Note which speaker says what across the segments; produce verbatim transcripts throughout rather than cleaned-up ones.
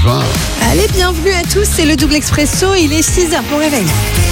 Speaker 1: juin.
Speaker 2: Allez, bienvenue à tous, c'est le double expresso, il est six heures pour réveil.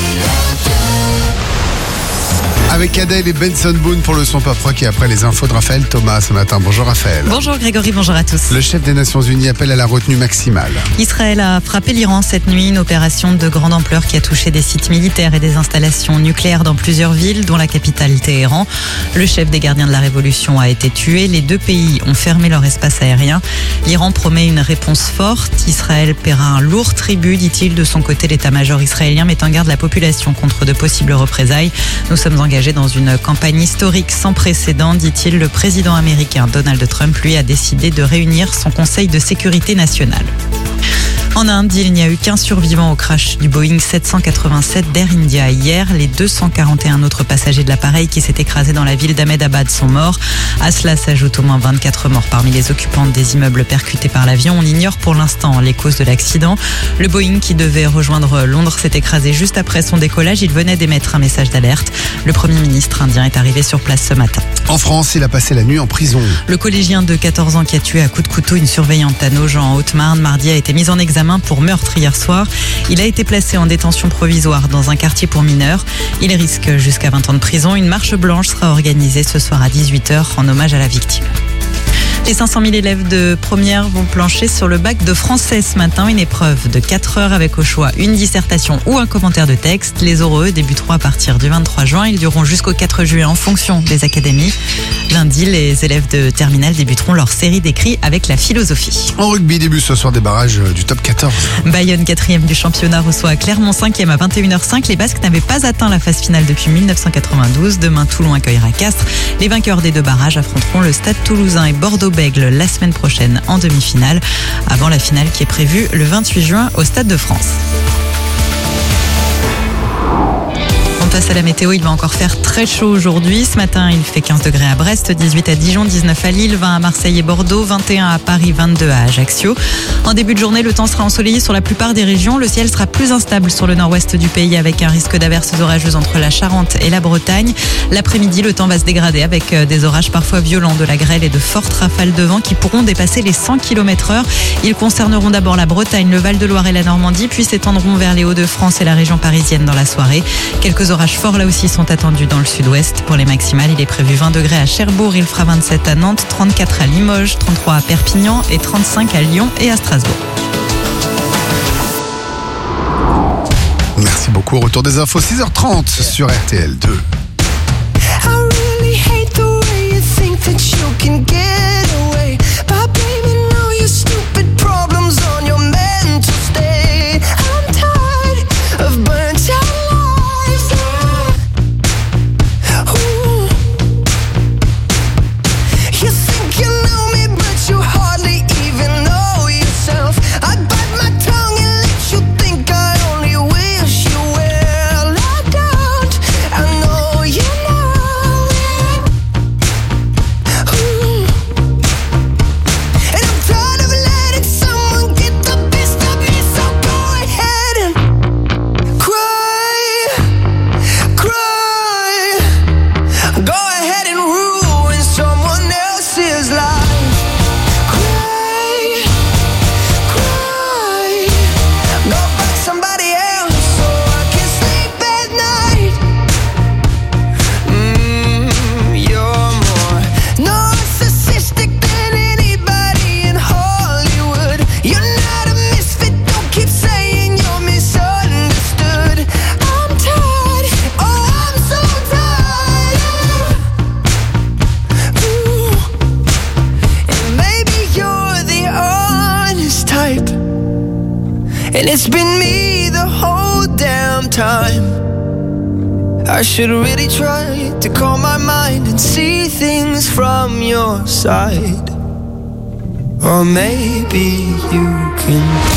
Speaker 1: Avec Adèle et Benson Boone pour le son pop rock et après les infos de Raphaël Thomas ce matin. Bonjour Raphaël.
Speaker 3: Bonjour Grégory, bonjour à tous.
Speaker 1: Le chef des Nations Unies appelle à la retenue maximale.
Speaker 3: Israël a frappé l'Iran cette nuit, une opération de grande ampleur qui a touché des sites militaires et des installations nucléaires dans plusieurs villes, dont la capitale Téhéran. Le chef des gardiens de la révolution a été tué. Les deux pays ont fermé leur espace aérien. L'Iran promet une réponse forte. Israël paiera un lourd tribut, dit-il. De son côté, l'état-major israélien met en garde la population contre de possibles représailles. Nous sommes engagés dans une campagne historique sans précédent, dit-il. Le président américain Donald Trump, lui, a décidé de réunir son Conseil de sécurité nationale. En Inde, il n'y a eu qu'un survivant au crash du Boeing sept cent quatre-vingt-sept d'Air India hier. Les deux cent quarante et un autres passagers de l'appareil qui s'est écrasé dans la ville d'Ahmedabad sont morts. À cela s'ajoutent au moins vingt-quatre morts parmi les occupants des immeubles percutés par l'avion. On ignore pour l'instant les causes de l'accident. Le Boeing qui devait rejoindre Londres s'est écrasé juste après son décollage. Il venait d'émettre un message d'alerte. Le Premier ministre indien est arrivé sur place ce matin.
Speaker 1: En France, il a passé la nuit en prison.
Speaker 3: Le collégien de quatorze ans qui a tué à coups de couteau une surveillante à Nogent en Haute-Marne mardi a été mis en examen pour meurtre hier soir. Il a été placé en détention provisoire dans un quartier pour mineurs. Il risque jusqu'à vingt ans de prison. Une marche blanche sera organisée ce soir à dix-huit heures en hommage à la victime. Les cinq cent mille élèves de première vont plancher sur le bac de français ce matin. Une épreuve de quatre heures avec au choix une dissertation ou un commentaire de texte. Les oraux débuteront à partir du vingt-trois juin. Ils dureront jusqu'au quatre juillet en fonction des académies. Lundi, les élèves de terminale débuteront leur série d'écrits avec la philosophie.
Speaker 1: En rugby, début ce soir des barrages du top quatorze.
Speaker 3: Bayonne, quatrième du championnat, reçoit Clermont, cinquième à vingt et une heures cinq. Les Basques n'avaient pas atteint la phase finale depuis mille neuf cent quatre-vingt-douze. Demain, Toulon accueillera Castres. Les vainqueurs des deux barrages affronteront le Stade Toulousain et Bordeaux-Bègles la semaine prochaine en demi-finale, avant la finale qui est prévue le vingt-huit juin au Stade de France. Face à la météo, il va encore faire très chaud aujourd'hui. Ce matin, il fait quinze degrés à Brest, dix-huit à Dijon, dix-neuf à Lille, vingt à Marseille et Bordeaux, vingt et un à Paris, vingt-deux à Ajaccio. En début de journée, le temps sera ensoleillé sur la plupart des régions. Le ciel sera plus instable sur le nord-ouest du pays avec un risque d'averses orageuses entre la Charente et la Bretagne. L'après-midi, le temps va se dégrader avec des orages parfois violents, de la grêle et de fortes rafales de vent qui pourront dépasser les cent kilomètres heure. Ils concerneront d'abord la Bretagne, le Val-de-Loire et la Normandie, puis s'étendront vers les Hauts-de-France et la région parisienne dans la soirée. Quelques orages forts là aussi sont attendus dans le sud-ouest. Pour les maximales, il est prévu vingt degrés à Cherbourg, il fera vingt-sept à Nantes, trente-quatre à Limoges, trente-trois à Perpignan et trente-cinq à Lyon et à Strasbourg.
Speaker 1: Merci beaucoup. Retour des infos six heures trente sur R T L deux.
Speaker 4: And it's been me the whole damn time. I should really try to calm my mind and see things from your side. Or maybe you can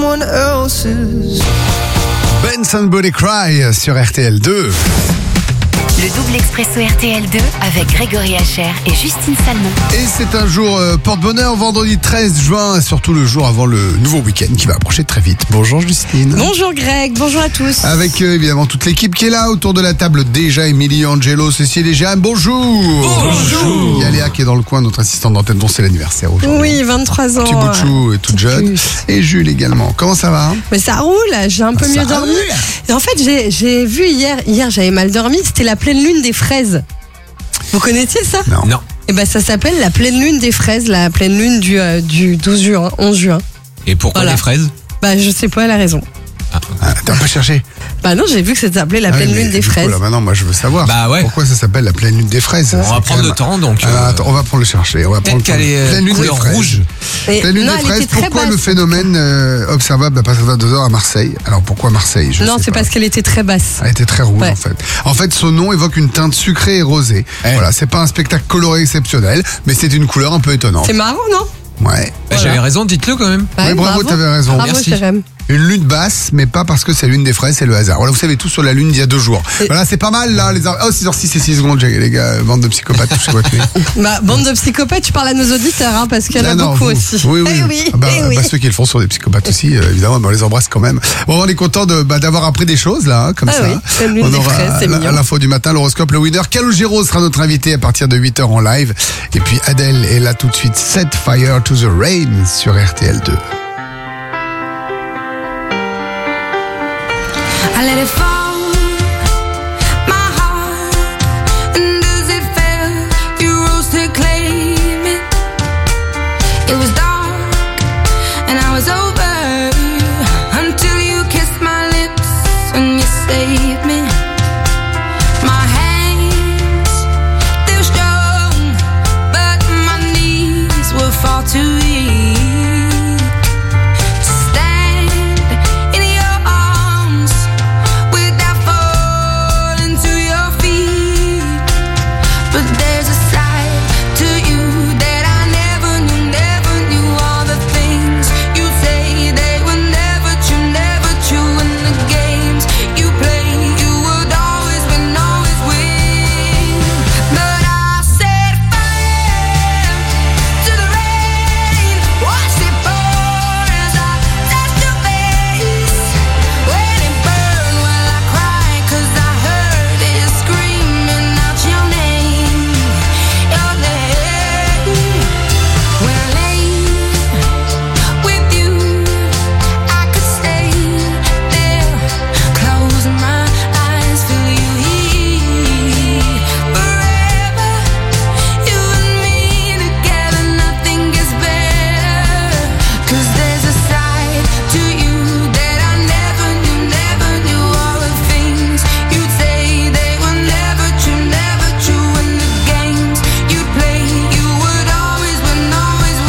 Speaker 4: someone else's.
Speaker 1: Benson Body Cry sur R T L deux.
Speaker 5: Le double expresso R T L deux avec Grégory Hacher et Justine Salmon.
Speaker 1: Et c'est un jour euh, porte-bonheur, vendredi treize juin, surtout le jour avant le nouveau week-end qui va approcher très vite. Bonjour Justine.
Speaker 2: Bonjour Greg, bonjour à tous.
Speaker 1: Avec euh, évidemment toute l'équipe qui est là autour de la table. Déjà Émilie, Angelo, Cécile et Jeanne. Bonjour. Bonjour. Il y a Léa qui est dans le coin, notre assistante d'antenne dont c'est l'anniversaire aujourd'hui.
Speaker 2: Oui, vingt-trois ans.
Speaker 1: Petit bout de chou et toute jeune.
Speaker 2: Plus.
Speaker 1: Et Jules également. Comment ça va?
Speaker 2: Mais ça roule, j'ai un peu
Speaker 1: Ah,
Speaker 2: mieux
Speaker 1: ça
Speaker 2: dormi.
Speaker 1: roule.
Speaker 2: Et en fait, j'ai, j'ai vu hier, hier j'avais mal dormi, c'était la pleine lune des fraises. Vous connaissiez ça?
Speaker 1: Non.
Speaker 6: Non.
Speaker 2: Et ben ça s'appelle la pleine lune des fraises, la pleine lune du, euh, du douze juin, onze juin.
Speaker 6: Et pourquoi
Speaker 2: Voilà.
Speaker 6: les fraises?
Speaker 2: Bah je sais pas la raison.
Speaker 1: Ah, t'as pas cherché?
Speaker 2: Bah non, j'ai vu que ça s'appelait la
Speaker 1: Ah oui,
Speaker 2: pleine
Speaker 1: mais
Speaker 2: lune des
Speaker 1: du coup,
Speaker 2: fraises.
Speaker 1: Là, maintenant, moi, je veux savoir.
Speaker 6: Bah ouais.
Speaker 1: Pourquoi ça s'appelle la pleine lune des fraises?
Speaker 6: On
Speaker 1: C'est
Speaker 6: va
Speaker 1: quand
Speaker 6: prendre
Speaker 1: même-
Speaker 6: le temps donc.
Speaker 1: Alors,
Speaker 6: euh,
Speaker 1: attends, on va prendre le chercher. On va prendre
Speaker 6: Peut-être
Speaker 1: le
Speaker 6: qu'elle est
Speaker 1: pleine lune des
Speaker 6: couleur
Speaker 1: fraises.
Speaker 6: rouge.
Speaker 2: Et
Speaker 1: Pleine lune
Speaker 2: non,
Speaker 1: des
Speaker 2: elle
Speaker 1: fraises.
Speaker 2: était très
Speaker 1: Pourquoi
Speaker 2: basse.
Speaker 1: le phénomène euh, observable à partir de vingt-deux heures à Marseille? Alors pourquoi Marseille? Je
Speaker 2: Non,
Speaker 1: sais
Speaker 2: c'est
Speaker 1: pas.
Speaker 2: parce qu'elle était très basse.
Speaker 1: Elle était très rouge
Speaker 2: Ouais.
Speaker 1: en fait. En fait, son nom évoque une teinte sucrée et rosée.
Speaker 6: Eh.
Speaker 1: Voilà, c'est pas un spectacle coloré exceptionnel, mais c'est une couleur un peu étonnante.
Speaker 2: C'est marrant, non?
Speaker 1: Ouais.
Speaker 6: Bah,
Speaker 2: Voilà.
Speaker 6: J'avais raison, dites-le quand même.
Speaker 2: Bah
Speaker 1: Oui, bravo, t'avais raison.
Speaker 2: Bravo,
Speaker 6: Merci.
Speaker 2: Jérém.
Speaker 1: Une lune basse, mais pas parce que c'est lune des fraises, c'est le hasard. Voilà, vous savez tout sur la lune d'il y a deux jours.
Speaker 2: Et-
Speaker 1: Voilà, c'est pas mal là. Les heures... Oh, six heures six et six secondes, les gars, bande de psychopathes, tout ce que
Speaker 2: Bah, bande de psychopathes, tu parles à nos auditeurs, hein, parce qu'il y en a
Speaker 1: Ah non,
Speaker 2: beaucoup
Speaker 1: vous-
Speaker 2: aussi.
Speaker 1: Oui, oui.
Speaker 2: Eh oui,
Speaker 1: Ah bah,
Speaker 2: eh oui.
Speaker 1: bah, ceux qui le font sont des psychopathes aussi, euh, évidemment, mais on les embrasse quand même. Bon, on est content de, bah, d'avoir appris des choses là, hein, comme
Speaker 2: Ah
Speaker 1: ça.
Speaker 2: oui, c'est l'une
Speaker 1: on
Speaker 2: des
Speaker 1: aura
Speaker 2: fraises, c'est
Speaker 1: à,
Speaker 2: mignon.
Speaker 1: à l'info du matin, l'horoscope, le winner. Calogero sera notre invité à partir de huit heures en live. Et puis Adèle est là tout de suite. Set Fire to the Rain sur R T L deux.
Speaker 7: I let it fall, my heart, and as it fell, you rose to claim it. It was dark, and I was over, until you kissed my lips, and you saved me. My hands, they were strong, but my knees were far too weak to stand in your arms without falling to your feet. But there's a side to you that I never knew, never knew. All the things you say, they were never true, never true. And the games you play, you would always win, always win. But I set fire to the rain, watched it pour as I touched your face. When it burned, well I cried 'cause I heard it screaming out your name, your name. When I lay with you, I could stay there, close my eyes, feel you here forever. You and me together, nothing gets better. 'Cause there's a side to you that I never knew, never knew. All the things you'd say, they were never true, never true. And the games you'd play, you would always win, always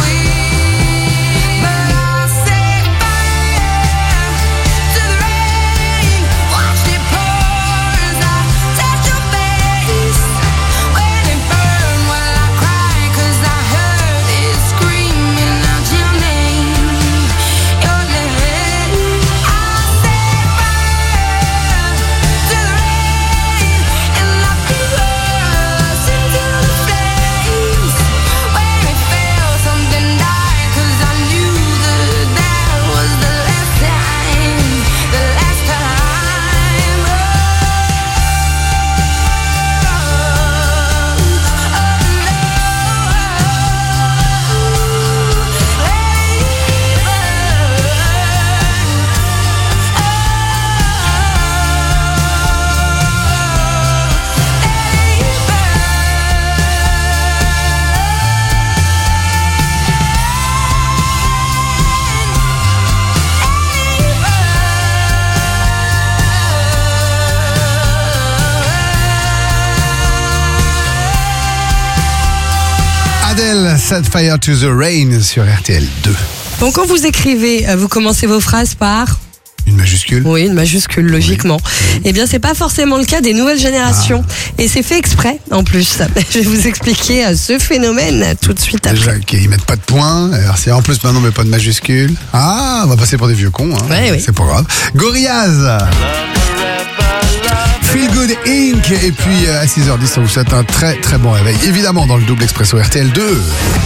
Speaker 7: win. But I set fire to the rain, watched it pour as I touched your face. When it burned, well I cried 'cause I heard it screaming out your name, your name. I set fire to the rain, and I threw us into the flames. When it felt something died, 'cause I knew that that was the last time, the last time. Oh,
Speaker 1: Adèle, Set Fire to the Rain sur R T L deux.
Speaker 2: Donc quand vous écrivez, euh, vous commencez vos phrases par
Speaker 1: Une majuscule.
Speaker 2: Oui, une majuscule, logiquement. Oui. Eh bien, c'est pas forcément le cas des nouvelles générations. Ah. Et c'est fait exprès, en plus. Je vais vous expliquer ce phénomène tout de suite après.
Speaker 1: Déjà, qu'ils mettent pas de points. Alors, c'est en plus maintenant, mais pas de majuscule. Ah, on va passer pour des vieux cons. Hein.
Speaker 2: Ouais, oui.
Speaker 1: C'est pas grave. Gorillaz. Feel Good Incorporated. Et puis, à six heures dix, on vous souhaite un très, très bon réveil. Évidemment, dans le double expresso R T L deux.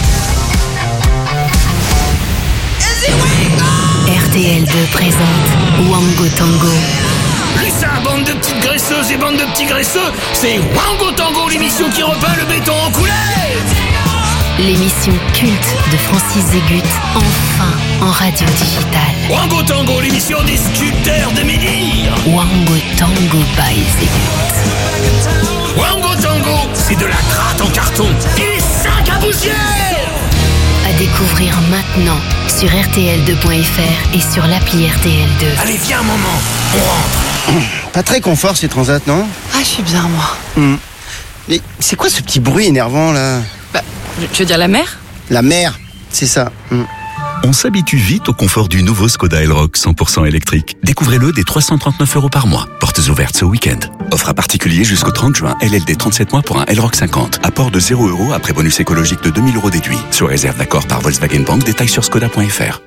Speaker 5: R T L deux présente Wango Tango.
Speaker 6: Et ça, bande de petites graisseuses et bande de petits graisseux, c'est Wango Tango, l'émission qui repeint le béton en couleur.
Speaker 5: L'émission culte de Francis Zégut, enfin en radio digitale.
Speaker 6: Wango Tango, l'émission des sculpteurs de Médire.
Speaker 5: Wango Tango by Zégut.
Speaker 6: Wango Tango, c'est de la gratte en carton et cinq à poussière.
Speaker 5: À découvrir maintenant sur R T L deux point F R et sur l'appli R T L deux.
Speaker 6: Allez, viens, maman, on rentre.
Speaker 8: Pas très confort ces transats, non?
Speaker 9: Ah, je suis bien, moi.
Speaker 8: Mmh. Mais c'est quoi ce petit bruit énervant, là?
Speaker 9: Bah, tu veux dire la mer?
Speaker 8: La mer, c'est ça. Mmh.
Speaker 10: On s'habitue vite au confort du nouveau Skoda Elroq cent pour cent électrique. Découvrez-le dès trois cent trente-neuf euros par mois. Portes ouvertes ce week-end. Offre à particulier jusqu'au trente juin. L L D trente-sept mois pour un Elroq cinquante. Apport de zéro euros après bonus écologique de deux mille euros déduit. Sur réserve d'accord par Volkswagen Bank. Détails sur skoda point F R.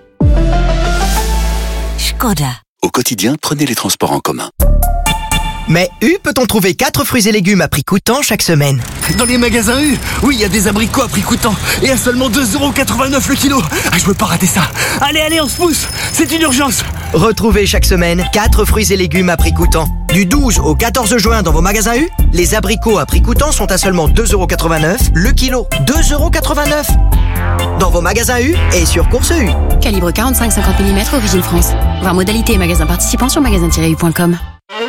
Speaker 5: Skoda.
Speaker 10: Au quotidien, prenez les transports en commun.
Speaker 11: Mais U peut-on trouver quatre fruits et légumes à prix coûtant chaque semaine?
Speaker 12: Dans les magasins U, oui, il y a des abricots à prix coûtant et à seulement deux euros quatre-vingt-neuf le kilo. Ah, je peux pas rater ça. Allez, allez, on se pousse. C'est une urgence.
Speaker 11: Retrouvez chaque semaine quatre fruits et légumes à prix coûtant. Du douze au quatorze juin dans vos magasins U, les abricots à prix coûtant sont à seulement deux euros quatre-vingt-neuf le kilo. deux euros quatre-vingt-neuf dans vos magasins U et sur Course U.
Speaker 13: Calibre quarante-cinq cinquante millimètres, origine France. Voir modalité et magasins participants sur magasin tiret u point com.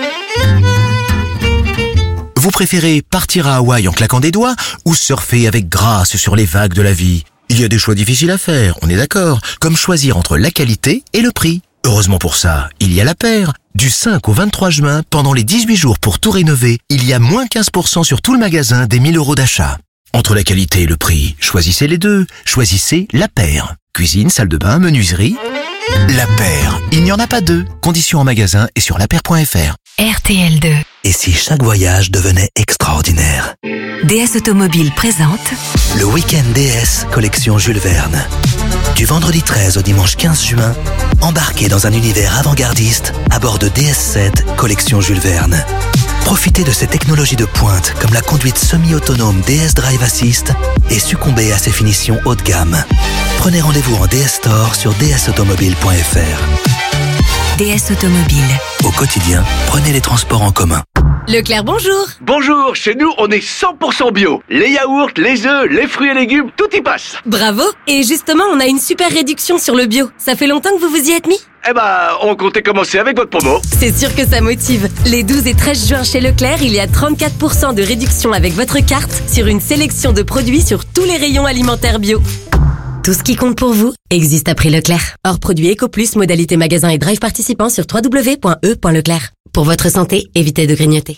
Speaker 14: Vous préférez partir à Hawaï en claquant des doigts ou surfer avec grâce sur les vagues de la vie? Il y a des choix difficiles à faire, on est d'accord, comme choisir entre la qualité et le prix. Heureusement pour ça, il y a La Paire. Du cinq au vingt-trois juin, pendant les dix-huit jours pour tout rénover, il y a moins quinze pour cent sur tout le magasin des mille euros d'achat. Entre la qualité et le prix, choisissez les deux. Choisissez La Paire. Cuisine, salle de bain, menuiserie. La Paire. Il n'y en a pas deux. Conditions en magasin et sur la paire point F R.
Speaker 5: R T L deux.
Speaker 14: Et si chaque voyage devenait extraordinaire?
Speaker 5: D S Automobile présente
Speaker 14: le week-end D S collection Jules Verne. Du vendredi treize au dimanche quinze juin, embarquez dans un univers avant-gardiste à bord de D S sept collection Jules Verne. Profitez de ces technologies de pointe comme la conduite semi-autonome D S Drive Assist et succombez à ses finitions haut de gamme. Prenez rendez-vous en D S Store sur d s automobile point F R.
Speaker 5: D S Automobile.
Speaker 14: Au quotidien, prenez les transports en commun.
Speaker 2: Leclerc, bonjour.
Speaker 15: Bonjour, chez nous, on est cent pour cent bio. Les yaourts, les œufs, les fruits et légumes, tout y passe.
Speaker 2: Bravo. Et justement, on a une super réduction sur le bio. Ça fait longtemps que vous vous y êtes mis?
Speaker 15: Eh ben, on comptait commencer avec votre promo.
Speaker 2: C'est sûr que ça motive. Les douze et treize juin chez Leclerc, il y a trente-quatre pour cent de réduction avec votre carte sur une sélection de produits sur tous les rayons alimentaires bio. Tout ce qui compte pour vous existe à prix Leclerc. Hors produit EcoPlus, modalité magasin et drive participant sur w w w point e point leclerc. Pour votre santé, évitez de grignoter.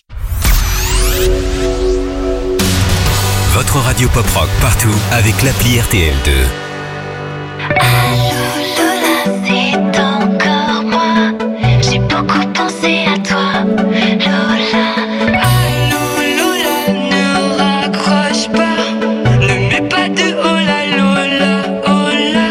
Speaker 16: Votre radio pop rock partout avec l'appli R T L deux.
Speaker 7: Allô Lola, c'est encore moi. J'ai beaucoup pensé à toi, Lola. Allô Lola, ne raccroche pas. Ne mets pas de hola Lola, hola.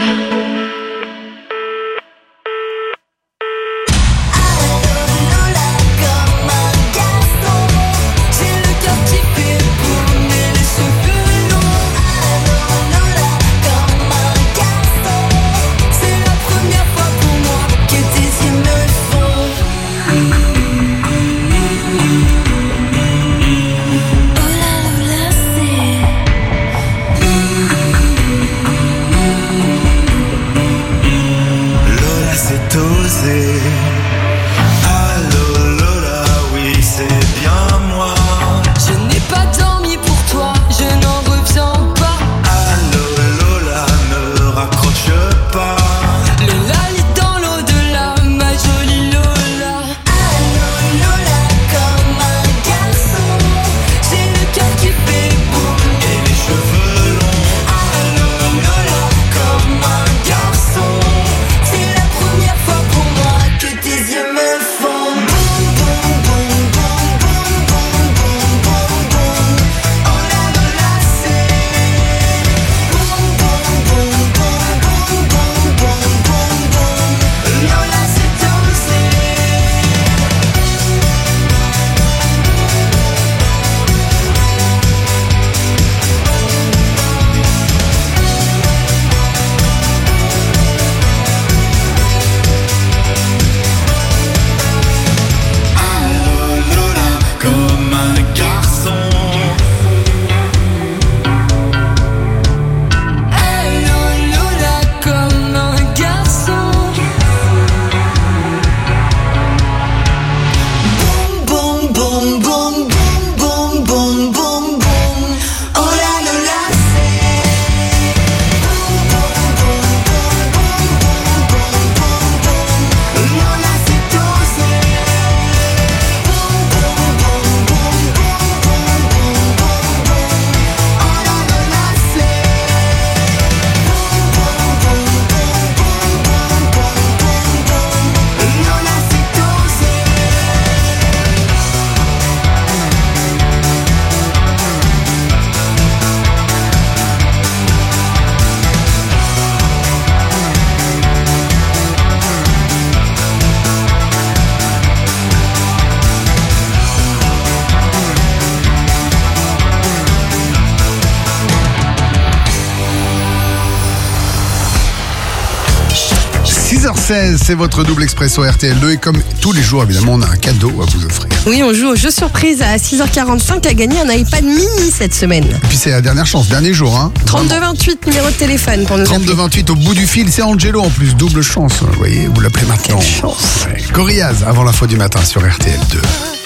Speaker 1: seize, c'est votre double expresso R T L deux et comme tous les jours, évidemment, on a un cadeau à vous offrir.
Speaker 17: Oui, on joue au jeu surprise à six heures quarante-cinq à gagner un iPad mini cette semaine.
Speaker 1: Et puis c'est la dernière chance, dernier jour. Hein.
Speaker 17: trente-deux vingt-huit, numéro de téléphone pour nous appeler.
Speaker 1: trente-deux vingt-huit au bout du fil, c'est Angelo en plus, double chance. Vous voyez, vous l'appelez maintenant.
Speaker 17: Quelle chance.
Speaker 1: Ouais. Gorillaz avant l'info du matin sur R T L deux.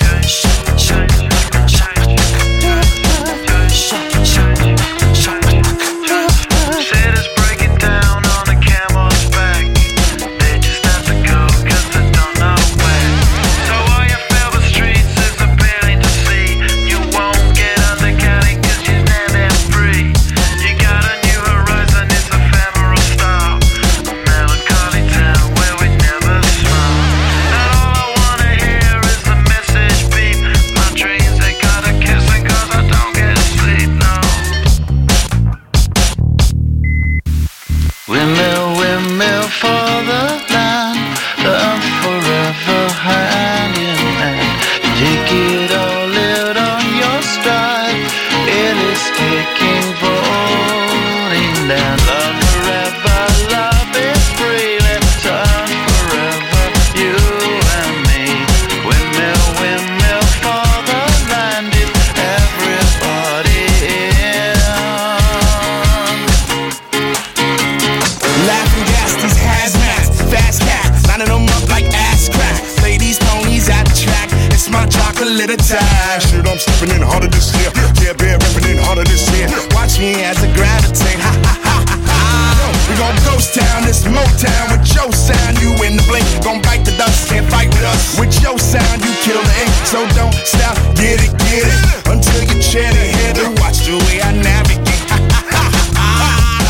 Speaker 18: Shit, I'm stepping in harder this year. Yeah, bear ripping in harder this year. Watch me as I gravitate. Ha ha ha ha ha. We gon' ghost town, this Motown with your sound. You in the blink, gon' bite the dust, can't fight with us. With your sound, you kill the ink. So don't stop, get it, get it. Until you chat ahead and watch the way I navigate. Ha ha ha ha ha.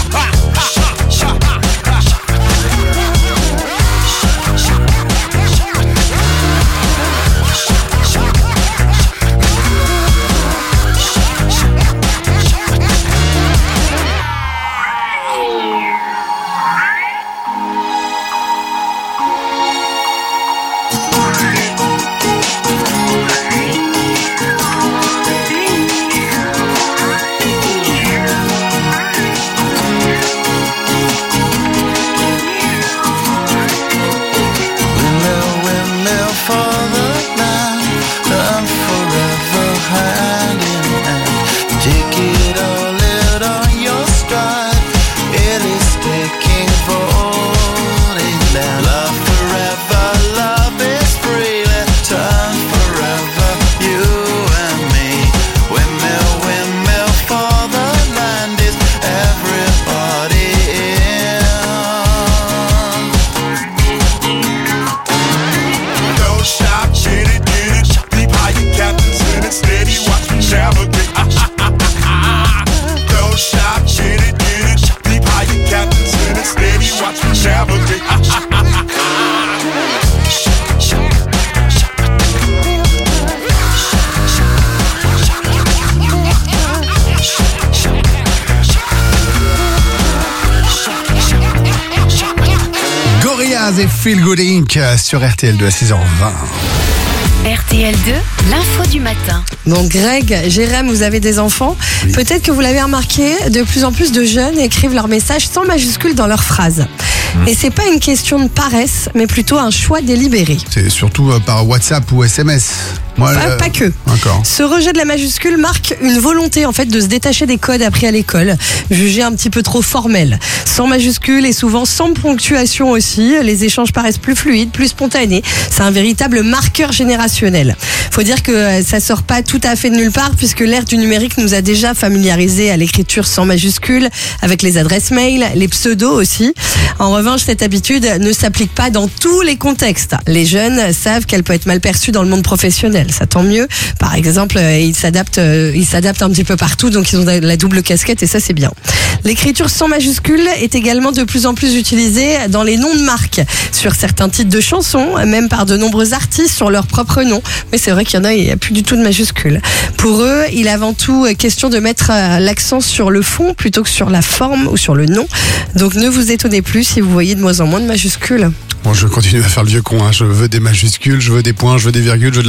Speaker 1: Et Feel Good Incorporated sur R T L deux à six heures vingt.
Speaker 5: R T L deux, l'info du matin.
Speaker 17: Donc Greg, Jérém, vous avez des enfants. Oui. Peut-être que vous l'avez remarqué, de plus en plus de jeunes écrivent leurs messages sans majuscules dans leurs phrases. Mmh. Et c'est pas une question de paresse, mais plutôt un choix délibéré.
Speaker 1: C'est surtout euh, par WhatsApp ou S M S.
Speaker 17: Moi, pas, euh, pas que.
Speaker 1: D'accord.
Speaker 17: Ce rejet de la majuscule marque une volonté en fait de se détacher des codes appris à l'école, jugés un petit peu trop formels. Sans majuscule et souvent sans ponctuation aussi, les échanges paraissent plus fluides, plus spontanés. C'est un véritable marqueur générationnel. Faut dire que ça sort pas tout à fait de nulle part puisque l'ère du numérique nous a déjà familiarisés à l'écriture sans majuscule, avec les adresses mail, les pseudos aussi. En revanche, cette habitude ne s'applique pas dans tous les contextes. Les jeunes savent qu'elle peut être mal perçue dans le monde professionnel. Ça tant mieux. Par exemple, ils s'adaptent, ils s'adaptent un petit peu partout, donc ils ont la double casquette et ça c'est bien. L'écriture sans majuscule est également de plus en plus utilisée dans les noms de marques, sur certains titres de chansons, même par de nombreux artistes sur leur propre nom. Mais c'est vrai qu'il y en a, il n'y a plus du tout de majuscule. Pour eux, il est avant tout question de mettre l'accent sur le fond plutôt que sur la forme ou sur le nom. Donc ne vous étonnez plus si vous voyez de moins en moins de majuscules.
Speaker 1: Bon, je continue à faire le vieux con, hein. Je veux des majuscules, je veux des points, je veux des virgules, je veux de la ponctuation.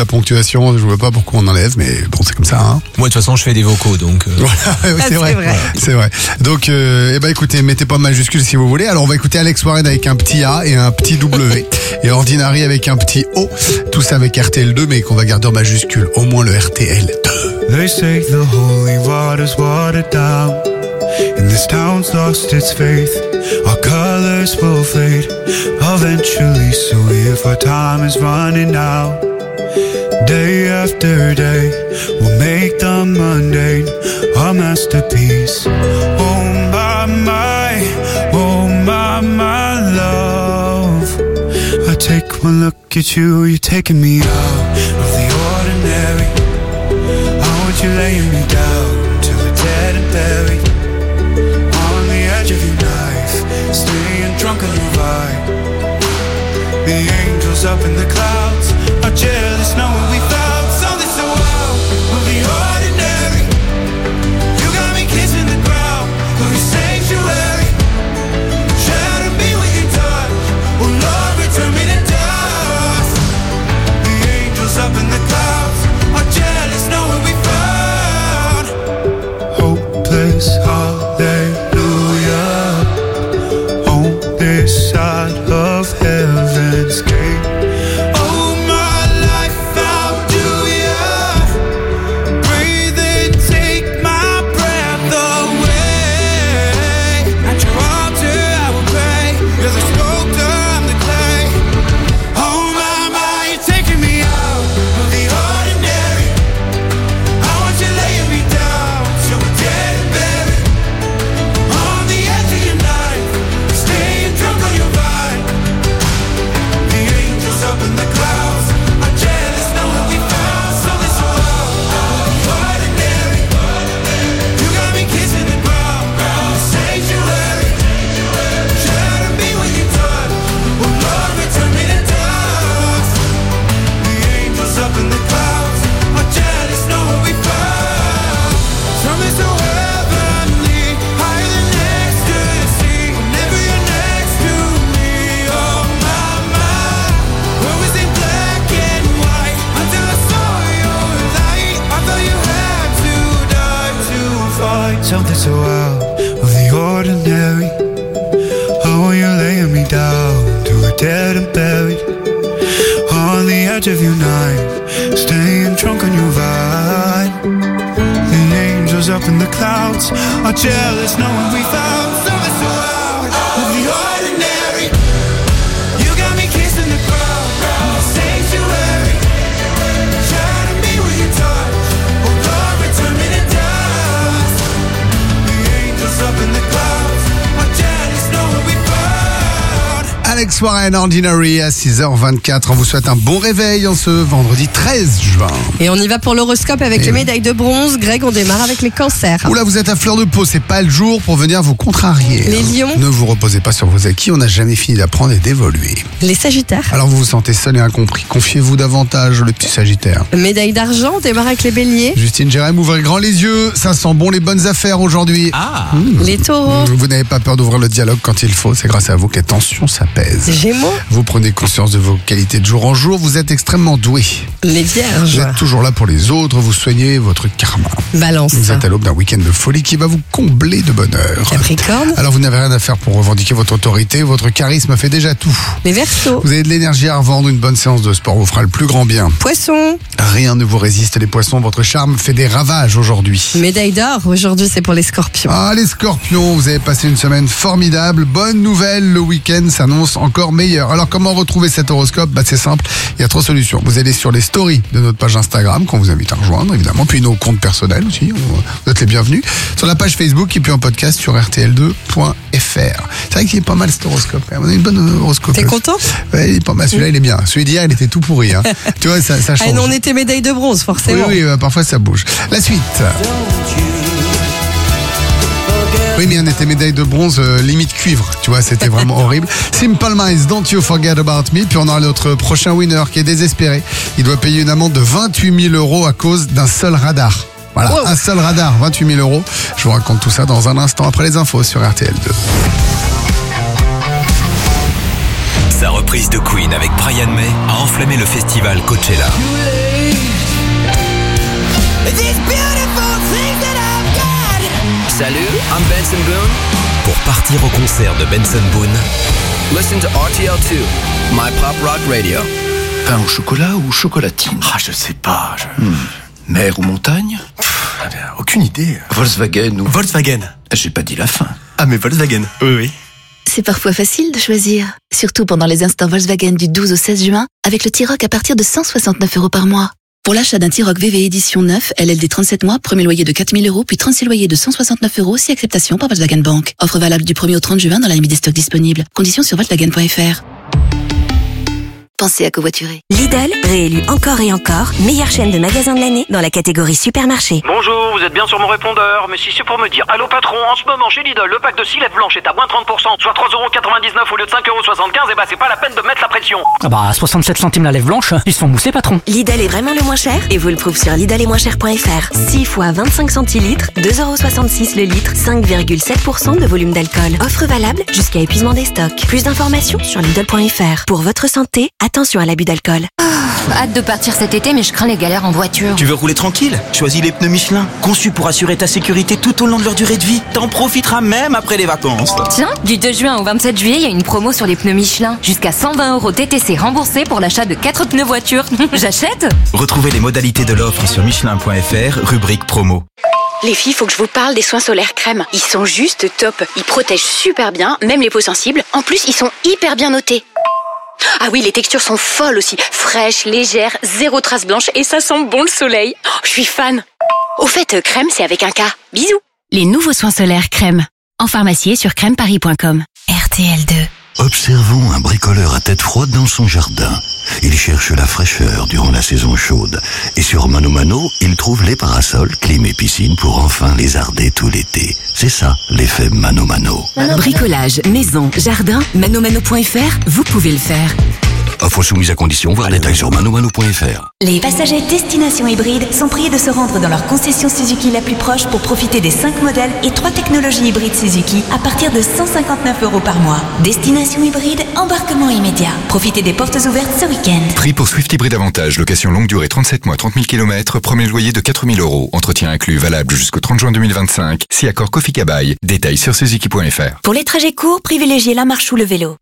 Speaker 1: motivation. Je vois pas pourquoi on enlève, mais bon, c'est comme ça. Hein.
Speaker 19: Moi, de toute façon, je fais des vocaux, donc. Euh...
Speaker 1: Voilà, oui, c'est,
Speaker 17: c'est
Speaker 1: vrai.
Speaker 17: vrai.
Speaker 1: C'est vrai. Donc, euh, eh ben, écoutez, mettez pas de majuscule si vous voulez. Alors, on va écouter Alex Warren avec un petit A et un petit W. Et Ordinary avec un petit O. Tout ça avec R T L deux, mais qu'on va garder en majuscule. Au moins le R T L deux.
Speaker 20: They say the holy water's watered down, and this town's lost its faith. Our colors will fade eventually, so if our time is running out, day after day, we'll make the mundane our masterpiece. Oh my, my, oh my, my love, I take one look at you, you're taking me out of the ordinary. I want you laying me down till we're dead and buried, on the edge of your knife, staying drunk on your vibe. The angels up in the clouds are jealous knowing we found something so wild of the ordinary. You got me kissing the ground of your sanctuary. Shadow me with your touch, oh Lord, return me to dust. The angels up in the clouds are jealous knowing we found hopeless hallelujah on this side of heaven's gate. Oh my life, how do ya breathe and take my breath away? At your altar I will pray, you're the sculptor, I'm the clay. Oh my, my, you're taking me out of the ordinary. I want you laying me down till we're dead and buried, on the edge of your knife, staying drunk on your vine. The angels up in the clouds are jealous knowing we found something so ordinary. You got me kissing the ground, the sanctuary. Shadow me with your touch, oh Lord, return me to dust. The angels up in the clouds are jealous knowing we found something so heavenly, higher than ecstasy. Whenever you're next to me, oh my, my, where was in black and white until I saw your light. I thought you had to die to find something so out of the ordinary. Oh, you're laying me down to a dead and buried, on the edge of your knife, staying drunk on your vine. The angels up in the clouds are jealous knowing we found something so out of the ordinary. You got me kissing the ground, the sanctuary. Shadow me with your touch, oh Lord, return me to dust. The angels up in the clouds are jealous knowing we found.
Speaker 1: Alex Warren, Ordinary à six heures vingt-quatre. On vous souhaite un bon réveil en ce vendredi treize juin.
Speaker 17: Et on y va pour l'horoscope avec
Speaker 1: Et
Speaker 17: les
Speaker 1: oui.
Speaker 17: médailles de bronze. Greg, on démarre avec les cancers.
Speaker 1: Oula, vous êtes à fleur de peau, c'est pas le jour pour venir vous contrarier.
Speaker 17: Les lions.
Speaker 1: Ne vous reposez pas sur vos acquis, on n'a jamais fini d'apprendre et d'évoluer.
Speaker 17: Les sagittaires.
Speaker 1: Alors vous vous sentez seul et incompris, confiez-vous davantage, le petit sagittaire.
Speaker 17: Médaille d'argent, on démarre avec les béliers.
Speaker 1: Justine Jérém, ouvrez grand les yeux, ça sent bon les bonnes affaires aujourd'hui.
Speaker 19: Ah
Speaker 17: Les taureaux.
Speaker 1: Vous n'avez pas peur d'ouvrir le dialogue quand il faut, c'est grâce à vous que les tensions s'apaisent.
Speaker 17: Gémeaux.
Speaker 1: Vous prenez conscience de vos qualités de jour en jour, vous êtes extrêmement doué.
Speaker 17: Les vierges.
Speaker 1: Vous êtes toujours là pour les autres, vous soignez votre karma.
Speaker 17: Balance.
Speaker 1: Vous êtes à l'aube d'un week-end de folie qui va vous combler de bonheur.
Speaker 17: Capricorne.
Speaker 1: Alors vous n'avez rien à faire pour revendiquer votre autorité, votre charisme fait déjà tout.
Speaker 17: Les verseaux.
Speaker 1: Vous avez de l'énergie à revendre, une bonne séance de sport vous fera le plus grand bien.
Speaker 17: Poissons.
Speaker 1: Rien ne vous résiste les poissons, votre charme fait des ravages aujourd'hui.
Speaker 17: Médaille d'or, aujourd'hui c'est pour les scorpions.
Speaker 1: Ah les scorpions, vous avez passé une semaine formidable, bonne nouvelle, le week-end s'annonce encore meilleur. Alors comment retrouver cet horoscope? Bah c'est simple, il y a trois solutions. Vous allez sur les stories de notre page Instagram qu'on vous invite à rejoindre évidemment, puis nos comptes personnels aussi, vous êtes les bienvenus, sur la page Facebook et puis en podcast sur R T L deux point F R. C'est vrai qu'il est pas mal cet horoscope quand même, on a une bonne horoscope.
Speaker 17: T'es content?
Speaker 1: Ouais, il est pas mal, celui-là il est bien, celui d'hier il était tout pourri hein. Tu vois ça, ça change.
Speaker 17: Ah non, on était médaille de bronze forcément.
Speaker 1: Oui, oui, euh, parfois ça bouge. La suite. Oui, mais on était médaille de bronze, euh, limite cuivre, tu vois, c'était vraiment horrible. Simple Minds, Don't You Forget About Me. Puis on aura notre prochain winner qui est désespéré. Il doit payer une amende de vingt-huit mille euros à cause d'un seul radar. Voilà, wow. Un seul radar, vingt-huit mille euros. Je vous raconte tout ça dans un instant après les infos sur R T L deux.
Speaker 16: Sa reprise de Queen avec Brian May a enflammé le festival Coachella.
Speaker 4: these beautiful things that I've got.
Speaker 21: Salut, I'm Benson Boone.
Speaker 16: Pour partir au concert de Benson Boone,
Speaker 21: Listen to R T L deux, My Pop Rock Radio.
Speaker 22: Pain au chocolat ou chocolatine? Ah, je sais pas. Je... Hmm. Mer ou montagne? Pff, aucune idée. Volkswagen ou... Volkswagen. J'ai pas dit la fin. Ah, mais Volkswagen. Oui, oui.
Speaker 5: C'est parfois facile de choisir, surtout pendant les instants Volkswagen du douze au seize juin, avec le T-Roc à partir de cent soixante-neuf euros par mois. Pour l'achat d'un T-Roc V V édition neuf, L L D trente-sept mois, premier loyer de quatre mille euros, puis trente-six loyers de cent soixante-neuf euros, si acceptation par Volkswagen Bank. Offre valable du premier au trente juin dans la limite des stocks disponibles. Conditions sur volkswagen point f r. Pensez à covoiturer.
Speaker 2: Lidl, réélu encore et encore, meilleure chaîne de magasins de l'année dans la catégorie supermarché.
Speaker 23: Bonjour, vous êtes bien sur mon répondeur, mais si c'est pour me dire allô patron, en ce moment chez Lidl, le pack de six lèvres blanches est à moins trente pour cent, soit trois euros quatre-vingt-dix-neuf au lieu de cinq euros soixante-quinze, et bah c'est pas la peine de mettre la pression.
Speaker 24: Ah bah soixante-sept centimes la lèvre blanche, ils sont moussés patron.
Speaker 2: Lidl est vraiment le moins cher et vous le prouve sur lidl et moins cher point f r. six fois vingt-cinq centilitres, deux euros soixante-six le litre, cinq virgule sept pour cent de volume d'alcool. Offre valable jusqu'à épuisement des stocks. Plus d'informations sur lidl point f r. Pour votre santé, attention à l'abus d'alcool.
Speaker 13: Oh, hâte de partir cet été, mais je crains les galères en voiture.
Speaker 25: Tu veux rouler tranquille? Choisis les pneus Michelin, conçus pour assurer ta sécurité tout au long de leur durée de vie. T'en profiteras même après les vacances.
Speaker 13: Tiens, du deux juin au vingt-sept juillet, il y a une promo sur les pneus Michelin. Jusqu'à cent vingt euros T T C remboursés pour l'achat de quatre pneus voiture. J'achète?
Speaker 25: Retrouvez les modalités de l'offre sur michelin point f r, rubrique promo.
Speaker 13: Les filles, faut que je vous parle des soins solaires crème. Ils sont juste top. Ils protègent super bien, même les peaux sensibles. En plus, ils sont hyper bien notés. Ah oui, les textures sont folles aussi. Fraîches, légères, zéro trace blanche et ça sent bon le soleil. Oh, je suis fan. Au fait, crème, c'est avec un K. Bisous.
Speaker 5: Les nouveaux soins solaires crème. En pharmacie et sur crème paris point com. R T L deux.
Speaker 26: Observons un bricoleur à tête froide dans son jardin. Il cherche la fraîcheur durant la saison chaude. Et sur Mano Mano, il trouve les parasols, clim et piscine pour enfin lézarder tout l'été. C'est ça, l'effet Mano Mano.
Speaker 2: Bricolage, maison, jardin, manomano point f r, vous pouvez le faire.
Speaker 26: Offre soumise à condition, voir détails sur manomano point f r.
Speaker 2: Les passagers destination hybride sont priés de se rendre dans leur concession Suzuki la plus proche pour profiter des cinq modèles et trois technologies hybrides Suzuki à partir de cent cinquante-neuf euros par mois. Destination hybride, embarquement immédiat. Profitez des portes ouvertes ce week-end.
Speaker 27: Prix pour Swift Hybride Avantage, location longue durée trente-sept mois, trente mille kilomètres, premier loyer de quatre mille euros. Entretien inclus, valable jusqu'au trente juin deux mille vingt-cinq. Si accord Kofi Kabai. Détails sur suzuki point f r.
Speaker 2: Pour les trajets courts, privilégiez la marche ou le vélo.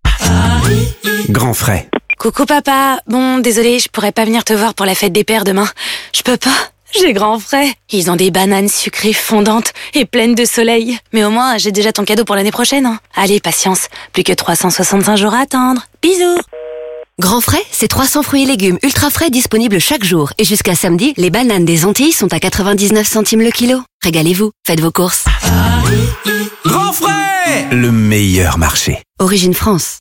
Speaker 25: Grand frais.
Speaker 13: Coucou papa. Bon, désolé, je pourrais pas venir te voir pour la fête des pères demain. Je peux pas. J'ai grand frais. Ils ont des bananes sucrées fondantes et pleines de soleil. Mais au moins, j'ai déjà ton cadeau pour l'année prochaine. Hein. Allez, patience. Plus que trois cent soixante-cinq jours à attendre. Bisous.
Speaker 2: Grand frais, c'est trois cents fruits et légumes ultra frais disponibles chaque jour. Et jusqu'à samedi, les bananes des Antilles sont à quatre-vingt-dix-neuf centimes le kilo. Régalez-vous, faites vos courses.
Speaker 25: Grand frais, le meilleur marché.
Speaker 2: Origine France.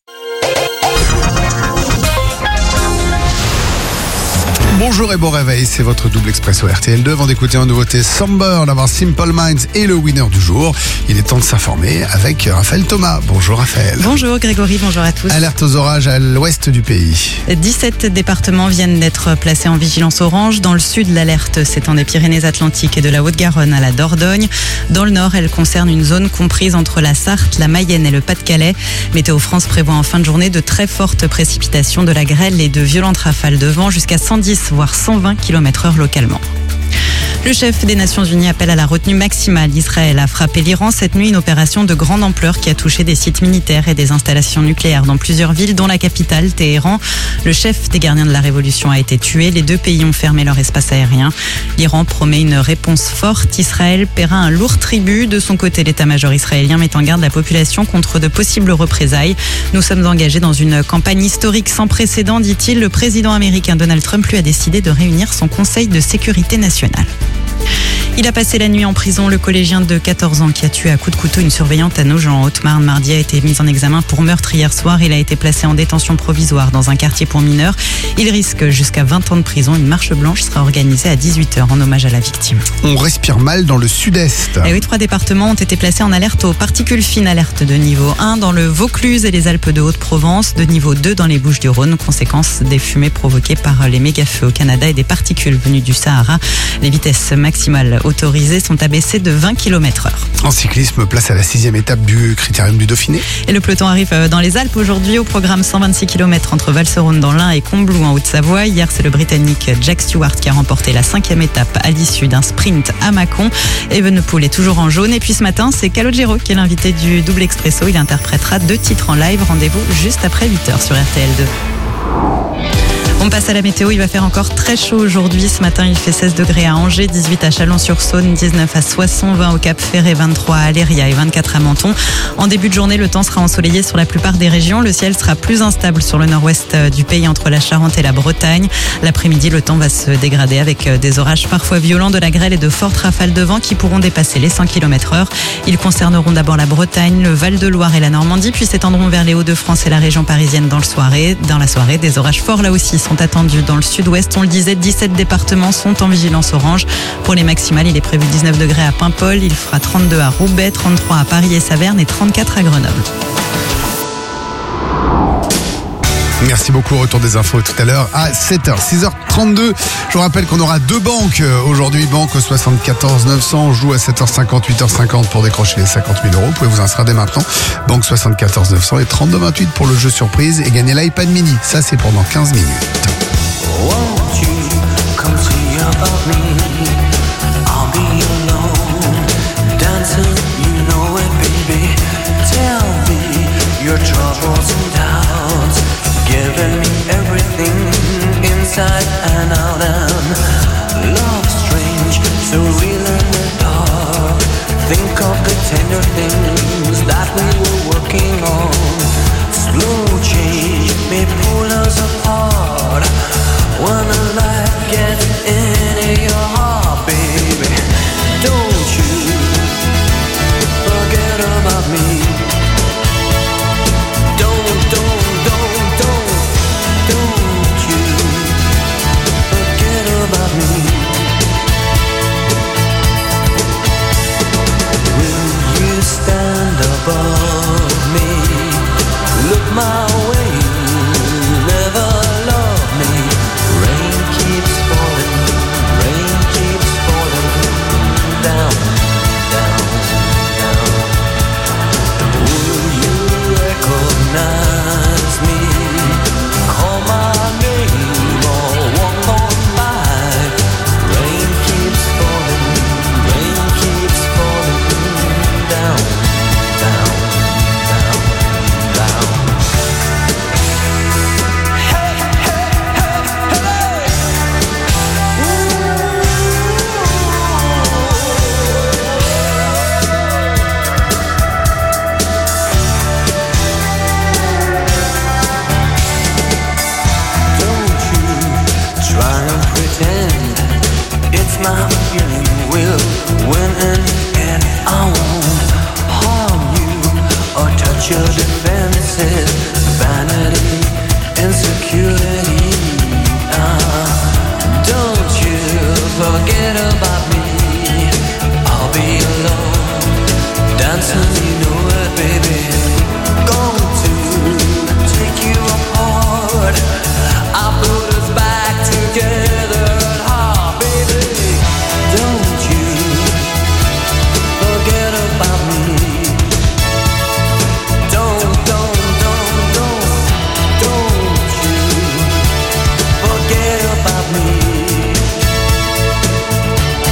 Speaker 1: Bonjour et bon réveil, c'est votre double expresso R T L deux. Avant d'écouter en nouveauté Somber, d'avoir Simple Minds et le winner du jour, il est temps de s'informer avec Raphaël Thomas. Bonjour Raphaël.
Speaker 3: Bonjour Grégory, bonjour à tous.
Speaker 1: Alerte aux orages à l'ouest du pays.
Speaker 3: dix-sept départements viennent d'être placés en vigilance orange. Dans le sud, l'alerte s'étend des Pyrénées-Atlantiques et de la Haute-Garonne à la Dordogne. Dans le nord, elle concerne une zone comprise entre la Sarthe, la Mayenne et le Pas-de-Calais. Météo France prévoit en fin de journée de très fortes précipitations, de la grêle et de violentes rafales de vent jusqu'à cent dix voire cent vingt kilomètres heure localement. Le chef des Nations Unies appelle à la retenue maximale. Israël a frappé l'Iran cette nuit, une opération de grande ampleur qui a touché des sites militaires et des installations nucléaires dans plusieurs villes, dont la capitale, Téhéran. Le chef des gardiens de la révolution a été tué. Les deux pays ont fermé leur espace aérien. L'Iran promet une réponse forte. Israël paiera un lourd tribut. De son côté, l'état-major israélien met en garde la population contre de possibles représailles. Nous sommes engagés dans une campagne historique sans précédent, dit-il. Le président américain Donald Trump lui a décidé de réunir son Conseil de sécurité nationale. Il a passé la nuit en prison. Le collégien de quatorze ans qui a tué à coups de couteau une surveillante à Nogent en Haute-Marne mardi a été mis en examen pour meurtre hier soir. Il a été placé en détention provisoire dans un quartier pour mineurs. Il risque jusqu'à vingt ans de prison. Une marche blanche sera organisée à dix-huit heures en hommage à la victime.
Speaker 1: On respire mal dans le sud-est.
Speaker 3: Et oui, trois départements ont été placés en alerte aux particules fines. Alerte de niveau un dans le Vaucluse et les Alpes de Haute-Provence. De niveau deux dans les Bouches-du-Rhône. Conséquence des fumées provoquées par les méga-feux au Canada et des particules venues du Sahara. Les vitesses maximales autorisées sont abaissées de vingt kilomètres heure.
Speaker 1: En cyclisme, place à la sixième étape du Critérium du Dauphiné.
Speaker 3: Et le peloton arrive dans les Alpes aujourd'hui au programme cent vingt-six kilomètres entre Val-Serone dans l'Ain et Combloux en Haute-Savoie. Hier, c'est le Britannique Jack Stewart qui a remporté la cinquième étape à l'issue d'un sprint à Mâcon. Evenepoel est toujours en jaune. Et puis ce matin, c'est Calogero qui est l'invité du Double Expresso. Il interprétera deux titres en live. Rendez-vous juste après huit heures sur R T L deux. On passe à la météo, il va faire encore très chaud aujourd'hui. Ce matin, il fait seize degrés à Angers, dix-huit à Chalon-sur-Saône, dix-neuf à Soissons, vingt au Cap-Ferret, vingt-trois à Aléria et vingt-quatre à Menton. En début de journée, le temps sera ensoleillé sur la plupart des régions. Le ciel sera plus instable sur le nord-ouest du pays entre la Charente et la Bretagne. L'après-midi, le temps va se dégrader avec des orages parfois violents, de la grêle et de fortes rafales de vent qui pourront dépasser les cent kilomètres heure. Ils concerneront d'abord la Bretagne, le Val-de-Loire et la Normandie, puis s'étendront vers les Hauts-de-France et la région parisienne dans, le soirée. dans la soirée. Des orages forts là aussi sont attendus dans le sud-ouest. On le disait, dix-sept départements sont en vigilance orange. Pour les maximales, il est prévu dix-neuf degrés à Paimpol, il fera trente-deux à Roubaix, trente-trois à Paris et Saverne et trente-quatre à Grenoble.
Speaker 1: Merci beaucoup, retour des infos tout à l'heure à sept heures, six heures trente-deux. Je vous rappelle qu'on aura deux banques aujourd'hui, banque soixante-quatorze neuf cents. On joue à sept heures cinquante, huit heures cinquante pour décrocher les cinquante mille euros. Vous pouvez vous inscrire dès maintenant. Banque soixante-quatorze neuf cents et trente-deux vingt-huit pour le jeu surprise et gagner l'iPad mini. Ça, c'est pendant quinze minutes.
Speaker 4: Won't you come see about me? I'll be alone, dancing, you know it, baby. Tell me your troubles and doubts, giving me everything inside and out. And love strange, so real in the dark. Think of the tender things that we were working on. Slow change may pull us apart. When the light gets into your heart, baby, don't you forget about me. Don't, don't, don't, don't, don't you forget about me. Will you stand above me? Look my way, never love me. Rain keeps falling, rain keeps falling down, down, down. Will you recognize me? Call my name or walk on by. Rain keeps falling, rain keeps falling down, down, down, down. Try and pretend it's my feeling will win in the end. I won't harm you or touch your defenses, vanity, insecurity. Ah, don't you forget about me. I'll be alone, dancing, you know it, baby. Going to take you apart. I put us back together at heart, baby. Don't you forget about me. Don't, don't, don't, don't, don't you forget about me.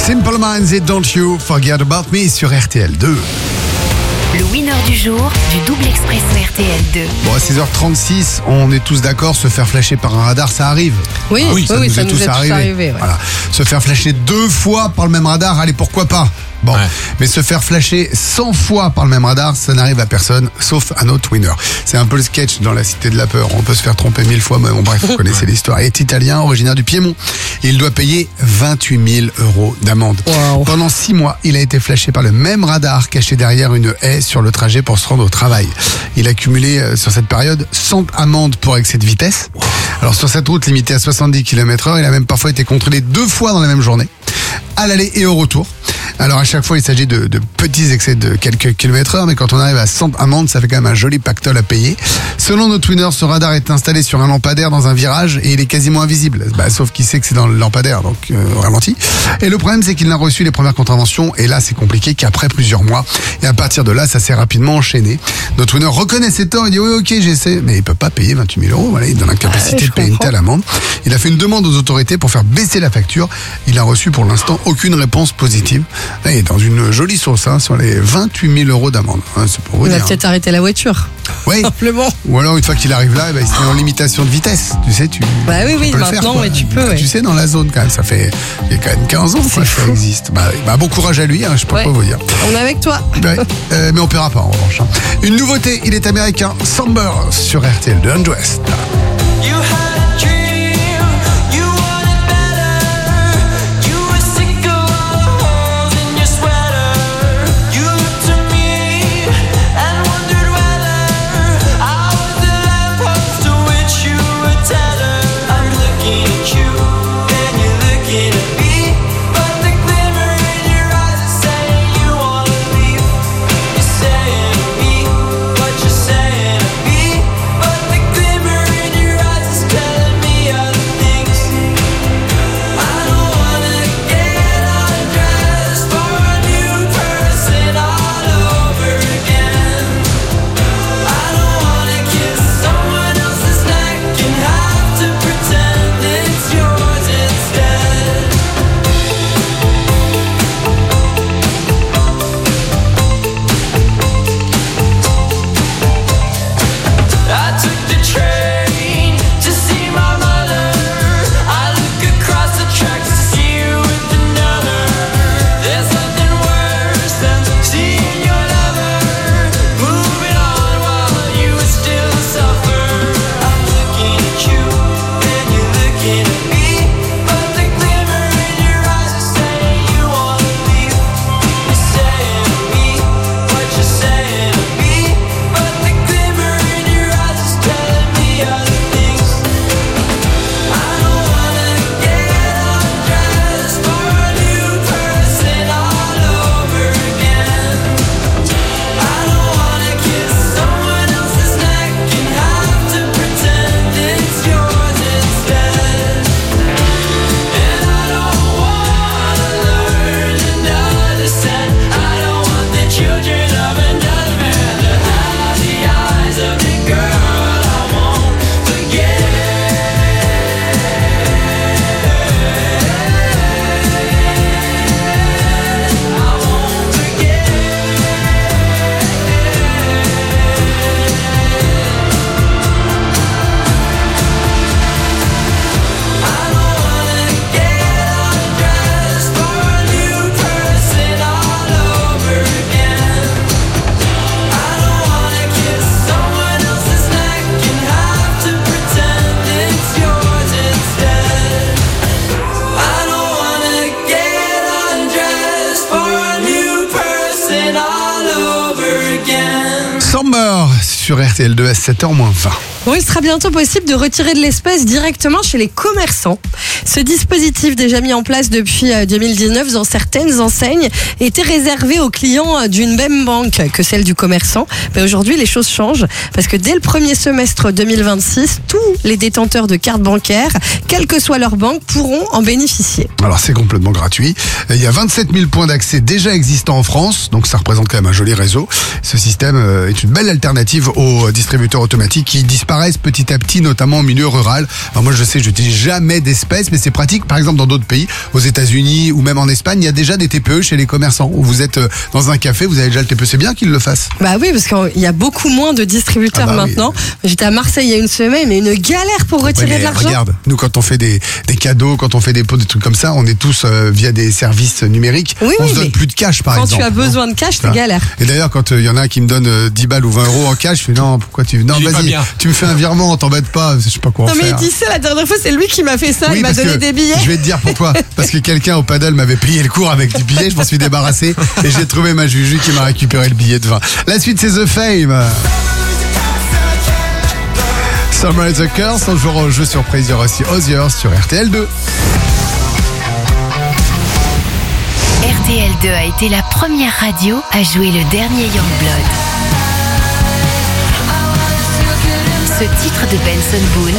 Speaker 1: Simple Minds et Don't You Forget About Me sur R T L deux.
Speaker 2: Le winner du jour du double expresso R T L deux.
Speaker 1: Bon, à six heures trente-six, on est tous d'accord, se faire flasher par un radar, ça arrive.
Speaker 17: Oui,
Speaker 1: ah,
Speaker 17: oui,
Speaker 1: ça
Speaker 17: oui,
Speaker 1: nous
Speaker 17: ça
Speaker 1: est
Speaker 17: nous
Speaker 1: tous
Speaker 17: est tous
Speaker 1: arrivé.
Speaker 17: arrivé, ouais.
Speaker 1: Voilà. Se faire flasher deux fois par le même radar, allez, pourquoi pas. Bon, ouais. Mais se faire flasher cent fois par le même radar, ça n'arrive à personne, sauf à notre winner. C'est un peu le sketch dans la Cité de la Peur. On peut se faire tromper mille fois, mais bon, bref, vous connaissez l'histoire. Il est italien, originaire du Piémont. Il doit payer vingt-huit mille euros d'amende.
Speaker 17: Wow.
Speaker 1: Pendant six mois, il a été flashé par le même radar caché derrière une haie sur le trajet pour se rendre au travail. Il a cumulé euh, sur cette période cent amendes pour excès de vitesse. Alors sur cette route limitée à soixante-dix kilomètres heure, il a même parfois été contrôlé deux fois dans la même journée, à l'aller et au retour. Alors à chaque fois, il s'agit de, de petits excès de quelques kilomètres heure, mais quand on arrive à cent amendes, ça fait quand même un joli pactole à payer. Selon notre winner, ce radar est installé sur un lampadaire dans un virage et il est quasiment invisible. Bah, sauf qu'il sait que c'est dans le lampadaire, donc euh, ralenti. Et le problème, c'est qu'il n'a reçu les premières contraventions, et là, c'est compliqué qu'après plusieurs mois. Et à partir de là, ça s'est rapidement enchaîné. Notre winner reconnaît ses torts, il dit oui, ok, j'essaie, mais il peut pas payer vingt-huit mille euros. Voilà, il est dans l'incapacité
Speaker 17: ouais,
Speaker 1: de payer une telle amende. Il a fait une demande aux autorités pour faire baisser la facture. Il a reçu pour l'instant aucune réponse positive. Là, il est dans une jolie sauce, hein, sur les vingt-huit mille euros d'amende. Hein, c'est pour vous
Speaker 17: Il
Speaker 1: dire.
Speaker 17: va peut-être arrêter la voiture.
Speaker 1: Oui.
Speaker 17: Simplement.
Speaker 1: Ou alors, une fois qu'il arrive là, eh ben, il se met en limitation de vitesse. Tu sais, tu.
Speaker 17: Bah oui,
Speaker 1: tu
Speaker 17: oui,
Speaker 1: peux le
Speaker 17: maintenant,
Speaker 1: faire, quoi.
Speaker 17: ouais, tu peux.
Speaker 1: Bah,
Speaker 17: Ouais.
Speaker 1: Tu sais, dans la zone, quand même, ça fait. Il y a quand même quinze ans quoi, que ça existe. Bah, bah, bon courage à lui, hein, je peux
Speaker 17: Ouais.
Speaker 1: pas vous dire.
Speaker 17: On est avec toi.
Speaker 1: Ouais, euh, mais on paiera pas en revanche. hein. Une nouveauté, il est américain, Somber sur R T L deux Undressed. Somber sur R T L deux à sept heures moins vingt.
Speaker 17: Bon, il sera bientôt possible de retirer de l'espèce directement chez les commerçants. Ce dispositif, déjà mis en place depuis deux mille dix-neuf dans certaines enseignes, était réservé aux clients d'une même banque que celle du commerçant. Mais aujourd'hui, les choses changent parce que dès le premier semestre deux mille vingt-six, tous les détenteurs de cartes bancaires, quelle que soit leur banque, pourront en bénéficier.
Speaker 1: Alors c'est complètement gratuit. Il y a vingt-sept mille points d'accès déjà existants en France, donc ça représente quand même un joli réseau. Ce système est une belle alternative aux distributeurs automatiques qui disparaissent disparaissent petit à petit, notamment au milieu rural. Alors moi je sais, je n'utilise jamais d'espèces, mais c'est pratique. Par exemple, dans d'autres pays, aux États-Unis ou même en Espagne, il y a déjà des T P E chez les commerçants. Où vous êtes dans un café, vous avez déjà le T P E. C'est bien qu'ils le fassent.
Speaker 17: Bah oui, parce qu'il y a beaucoup moins de distributeurs ah bah maintenant. Oui. J'étais à Marseille il y a une semaine, mais une galère pour retirer
Speaker 1: ouais,
Speaker 17: de l'argent.
Speaker 1: Regarde, nous quand on fait des, des cadeaux, quand on fait des pots, des trucs comme ça, on est tous euh, via des services numériques.
Speaker 17: Oui,
Speaker 1: on
Speaker 17: oui,
Speaker 1: se donne plus de cash, par
Speaker 17: quand
Speaker 1: exemple.
Speaker 17: Quand tu as besoin de cash, c'est galère.
Speaker 1: Et d'ailleurs, quand il euh, y en a qui me donnent euh, dix balles ou vingt euros en cash, je fais non, pourquoi tu. Non, vas-y, tu me fais un virement, t'embête pas, je sais pas quoi en
Speaker 17: faire. Non, mais
Speaker 1: faire.
Speaker 17: il dit ça la dernière fois, c'est lui qui m'a fait ça,
Speaker 1: oui,
Speaker 17: il m'a donné des billets.
Speaker 1: Je vais te dire pourquoi. Parce que quelqu'un au paddle m'avait payé le cours avec du billet, je m'en suis débarrassé et j'ai trouvé ma Juju qui m'a récupéré le billet de vingt. La suite, c'est The Fame. Summer is a Curse, on jouera au jeu surprise, il y aura aussi Oziers sur R T L deux.
Speaker 2: R T L deux a été la première radio à jouer le dernier Youngblood. Ce titre de Benson Boone,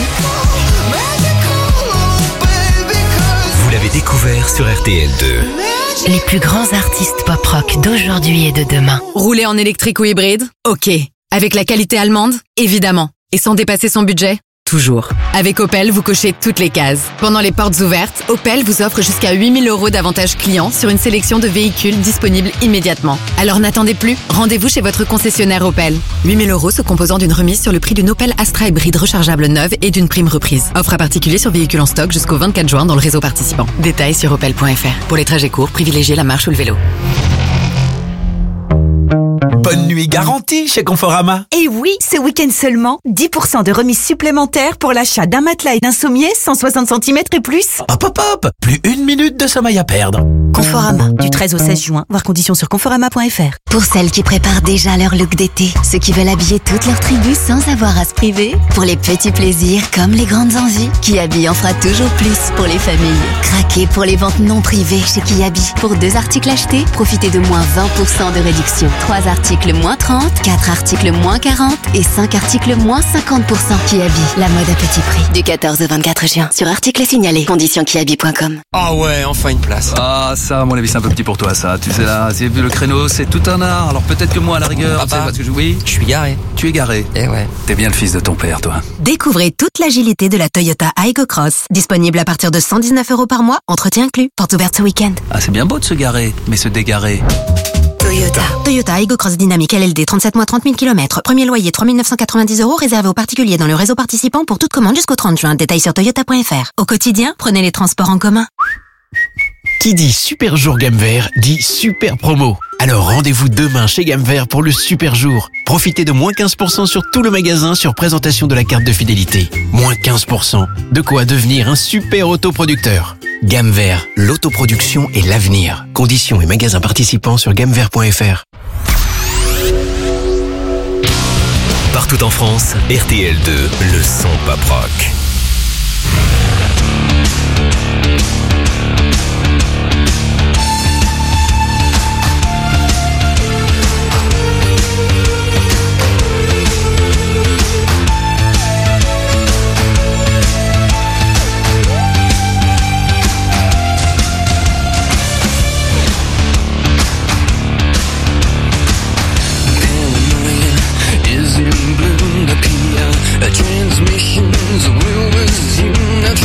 Speaker 16: vous l'avez découvert sur R T L deux.
Speaker 2: Les plus grands artistes pop-rock d'aujourd'hui et de demain.
Speaker 6: Rouler en électrique ou hybride? Ok. Avec la qualité allemande? Évidemment. Et sans dépasser son budget? Toujours. Avec Opel, vous cochez toutes les cases. Pendant les portes ouvertes, Opel vous offre jusqu'à huit mille euros d'avantages clients sur une sélection de véhicules disponibles immédiatement. Alors n'attendez plus, rendez-vous chez votre concessionnaire Opel. huit mille euros se composant d'une remise sur le prix d'une Opel Astra hybride rechargeable neuve et d'une prime reprise. Offre à particulier sur véhicules en stock jusqu'au vingt-quatre juin dans le réseau participant. Détails sur opel point f r. Pour les trajets courts, privilégiez la marche ou le vélo.
Speaker 25: Bonne nuit garantie chez Conforama.
Speaker 8: Et oui, ce week-end seulement, dix pour cent de remise supplémentaire pour l'achat d'un matelas et d'un sommier cent soixante centimètres et plus.
Speaker 25: Hop hop hop, plus une minute de sommeil à perdre.
Speaker 8: Conforama, du treize au seize juin, voir conditions sur conforama point f r.
Speaker 9: Pour celles qui préparent déjà leur look d'été, ceux qui veulent habiller toute leur tribu sans avoir à se priver, pour les petits plaisirs comme les grandes envies, Kiabi en fera toujours plus pour les familles. Craquez pour les ventes non privées chez Kiabi. Pour deux articles achetés, profitez de moins vingt pour cent de réduction. Trois articles moins trente, quatre articles moins quarante et cinq articles moins cinquante pour cent. Kiabi, la mode à petit prix. Du quatorze au vingt-quatre juin. Sur articles signalés. Conditions kiabi point com.
Speaker 21: Ah ouais, enfin une place. Ah ça, à mon avis, c'est un peu petit pour toi ça. Tu sais là, c'est vu le créneau, c'est tout un art. Alors peut-être que moi à la rigueur, tu sais parce que je... oui, je suis garé. Tu es garé. Eh ouais. T'es bien le fils de ton père, toi.
Speaker 2: Découvrez toute l'agilité de la Toyota Aygo Cross. Disponible à partir de cent dix-neuf euros par mois, entretien inclus. Porte ouverte ce week-end.
Speaker 21: Ah c'est bien beau de se garer, mais se dégarer.
Speaker 2: Toyota. Toyota Aygo Cross Dynamique L L D, trente-sept mois, trente mille kilomètres. Premier loyer trois mille neuf cent quatre-vingt-dix euros réservé aux particuliers dans le réseau participant pour toute commande jusqu'au trente juin. Détails sur toyota point f r. Au quotidien, prenez les transports en commun.
Speaker 10: Qui dit super jour gamme vert dit super promo. Alors rendez-vous demain chez Gamme Vert pour le super jour. Profitez de moins quinze pour cent sur tout le magasin sur présentation de la carte de fidélité. Moins quinze pour cent. De quoi devenir un super autoproducteur. Gamme Vert, l'autoproduction et l'avenir. Conditions et magasins participants sur gamme vert point f r.
Speaker 16: Partout en France, R T L deux, le son pop rock.
Speaker 4: Transmissions will resume.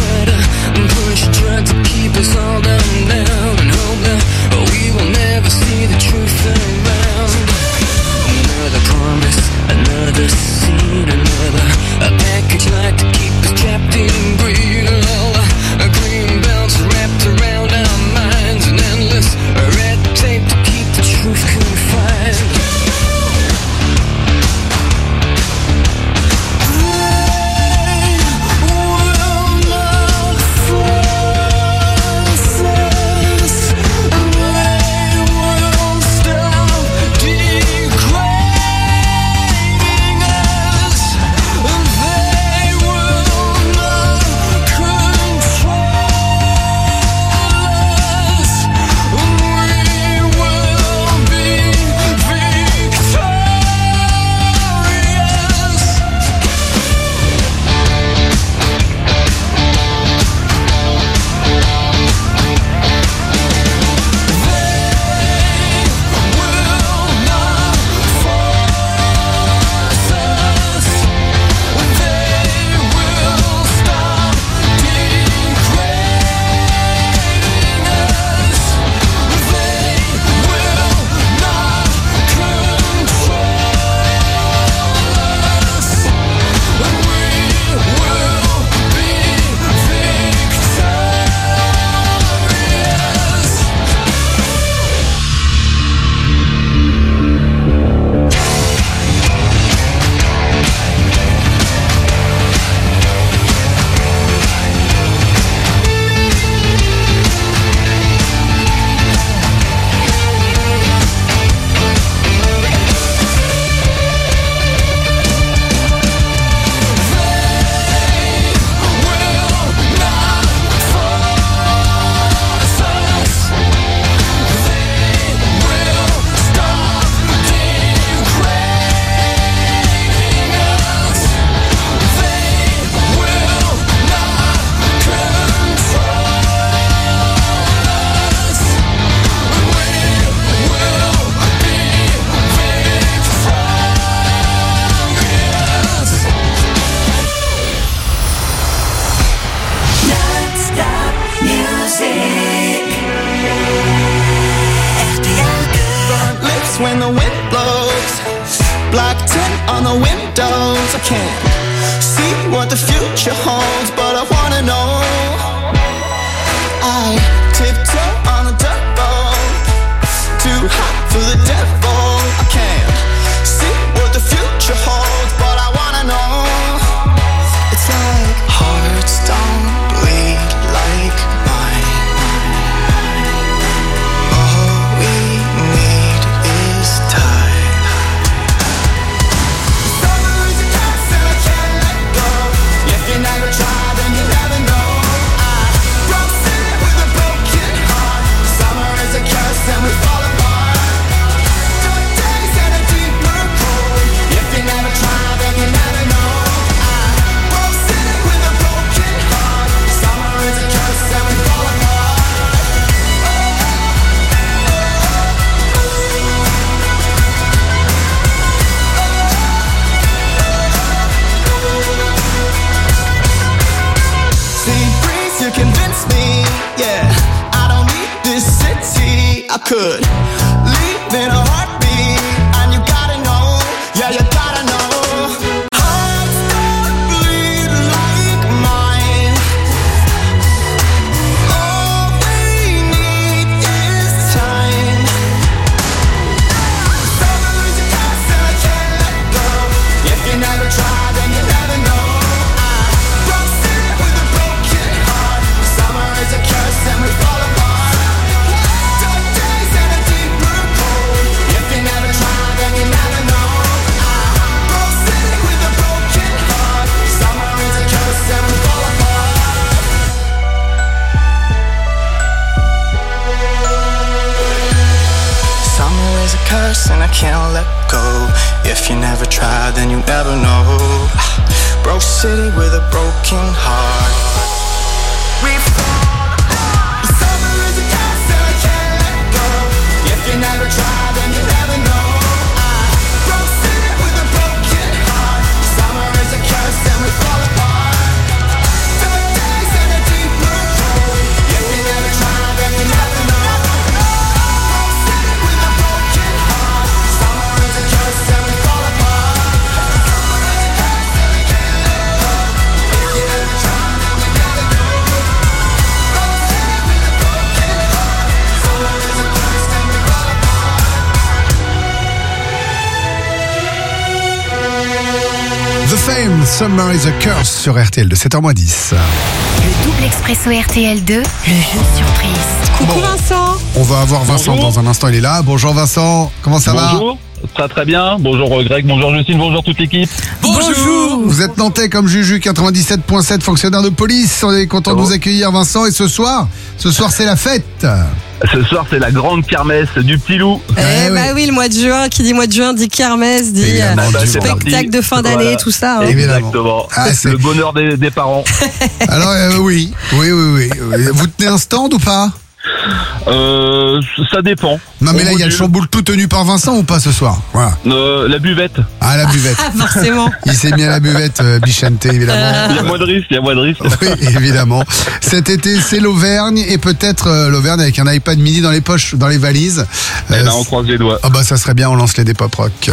Speaker 4: shadows. I can't see what the future holds, but I wanna know. I tiptoe on a dirt road, too hot for the devil. I can't see what the future holds, but I wanna know. It's like hearts don't bleed like mine. All we need is time. Summer is a curse and I can't let go. If you never try, then you never know. I broke city with a broken heart. Summer is a curse and we fall apart. Dark days and a deeper cold. If you never try, then you never know. I broke city with a broken heart. Summer is a curse and we fall apart. See, breeze, you convince me, yeah. I don't need this city. I could leave in a heartbeat, and you gotta know, yeah, you gotta know. Hearts don't bleed like mine. All we need is time. Summer is a curse and I can't let go. If you never try, then you never know. I broke city with a broken heart. Summer is a curse and we fall apart. Dark days and a deeper cold. If you never try, then you never know. I broke city with a broken heart. Summer is a curse and we fall apart. Summer is a curse and I can't let go. If you never try, then you never know. Broke city with a broken heart. We fall apart. Summer is a curse and I can't let go. If you never try, then you never know. I broke city with a broken heart. Summer is a curse and we fall apart. Dark days and a deeper cold. If you never try, then you never know. Broke city with a broken heart. Summer is a curse and we fall apart.
Speaker 1: The Fame, Summer is a Curse sur R T L de sept heures moins dix.
Speaker 9: Le double expresso R T L deux, le jeu de surprise.
Speaker 17: Coucou Vincent.
Speaker 1: On va avoir Vincent
Speaker 7: Bonjour.
Speaker 1: dans un instant, il est là. Bonjour Vincent, comment ça va?
Speaker 7: Bonjour, très très bien. Bonjour euh, Greg, bonjour Justine, bonjour toute l'équipe.
Speaker 1: Bonjour. Vous êtes nantais comme Juju, quatre-vingt-dix-sept virgule sept, fonctionnaire de police. On est content de vous accueillir Vincent. Et ce soir, ce soir c'est la fête.
Speaker 7: Ce soir c'est la grande kermesse du Petit Loup.
Speaker 17: Eh bah oui, le mois de juin, qui dit mois de juin dit kermesse, dit
Speaker 7: Évidemment,
Speaker 17: euh,
Speaker 7: bah, c'est
Speaker 17: spectacle
Speaker 7: parti.
Speaker 17: de fin d'année,
Speaker 7: Voilà.
Speaker 17: tout ça. hein.
Speaker 7: Exactement.
Speaker 1: Ah, c'est-
Speaker 7: le bonheur des, des parents.
Speaker 1: Alors euh, oui, oui, oui, oui. Vous tenez un stand ou pas?
Speaker 7: Euh, ça dépend.
Speaker 1: Non mais
Speaker 7: On
Speaker 1: là il y a le
Speaker 7: module.
Speaker 1: chamboule tout tenu par Vincent ou pas ce soir? Voilà.
Speaker 7: Euh, la buvette.
Speaker 1: Ah la buvette.
Speaker 17: Forcément.
Speaker 1: Il s'est mis à la buvette, euh, Bichente évidemment.
Speaker 7: Il y a moins de risques, il y a moins de risques.
Speaker 1: Oui, évidemment. Cet été, c'est l'Auvergne et peut-être euh, l'Auvergne avec un iPad mini dans les poches, dans les valises.
Speaker 7: Eh
Speaker 1: Euh,
Speaker 7: ben, on croise les doigts.
Speaker 1: Ah bah ça serait bien, on lance les Dépop Rock.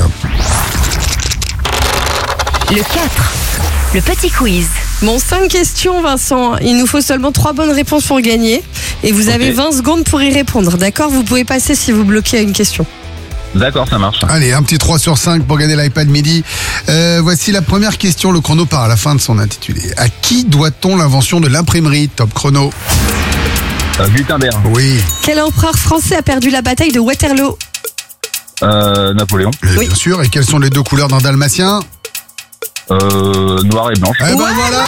Speaker 9: Le quatre, le petit quiz.
Speaker 17: Bon, cinq questions Vincent. Il nous faut seulement trois bonnes réponses pour gagner. Et vous avez vingt secondes pour y répondre, d'accord? Vous pouvez passer si vous bloquez à une question.
Speaker 7: D'accord, ça marche.
Speaker 1: Allez, un petit trois sur cinq pour gagner l'iPad midi. Euh, voici la première question, le chrono part à la fin de son intitulé. À qui doit-on l'invention de l'imprimerie? Top chrono.
Speaker 7: Euh, Gutenberg.
Speaker 1: Oui.
Speaker 17: Quel empereur français a perdu la bataille de Waterloo?
Speaker 7: Euh, Napoléon.
Speaker 1: Et Bien sûr. Et quelles sont les deux couleurs d'un dalmatien?
Speaker 7: Euh, noir et blanche.
Speaker 1: Eh ben voilà.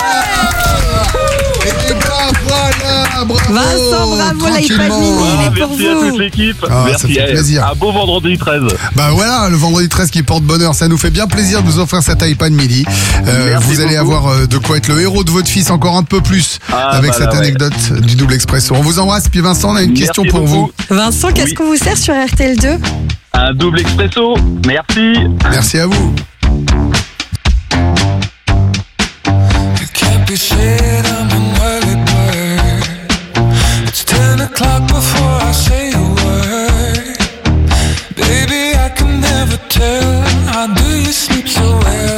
Speaker 1: Et ben voilà, bravo.
Speaker 17: Vincent, bravo, l'iPad
Speaker 1: Tranquillement.
Speaker 17: mini, il est
Speaker 7: Ah,
Speaker 17: pour
Speaker 7: merci à
Speaker 17: vous.
Speaker 7: toute l'équipe.
Speaker 1: Ah, ça
Speaker 7: merci.
Speaker 1: fait
Speaker 7: Eh,
Speaker 1: plaisir.
Speaker 7: Un beau vendredi treize.
Speaker 1: Bah voilà, le vendredi treize qui porte bonheur, ça nous fait bien plaisir de vous offrir cet iPad mini. Euh,
Speaker 7: Merci
Speaker 1: vous allez
Speaker 7: beaucoup.
Speaker 1: avoir euh, de quoi être le héros de votre fils encore un peu plus
Speaker 7: Ah,
Speaker 1: avec
Speaker 7: bah
Speaker 1: cette
Speaker 7: là, ouais.
Speaker 1: anecdote du double expresso. On vous embrasse, puis Vincent, on a une
Speaker 7: Merci
Speaker 1: question pour
Speaker 7: beaucoup.
Speaker 17: Vincent, qu'est-ce
Speaker 7: Oui.
Speaker 17: qu'on vous sert sur R T L deux?
Speaker 7: Un double expresso. Merci.
Speaker 1: vous. Merci à vous.
Speaker 11: Can't be said I'm an early bird. It's ten o'clock before I say a word. Baby, I can never tell. How do you sleep so well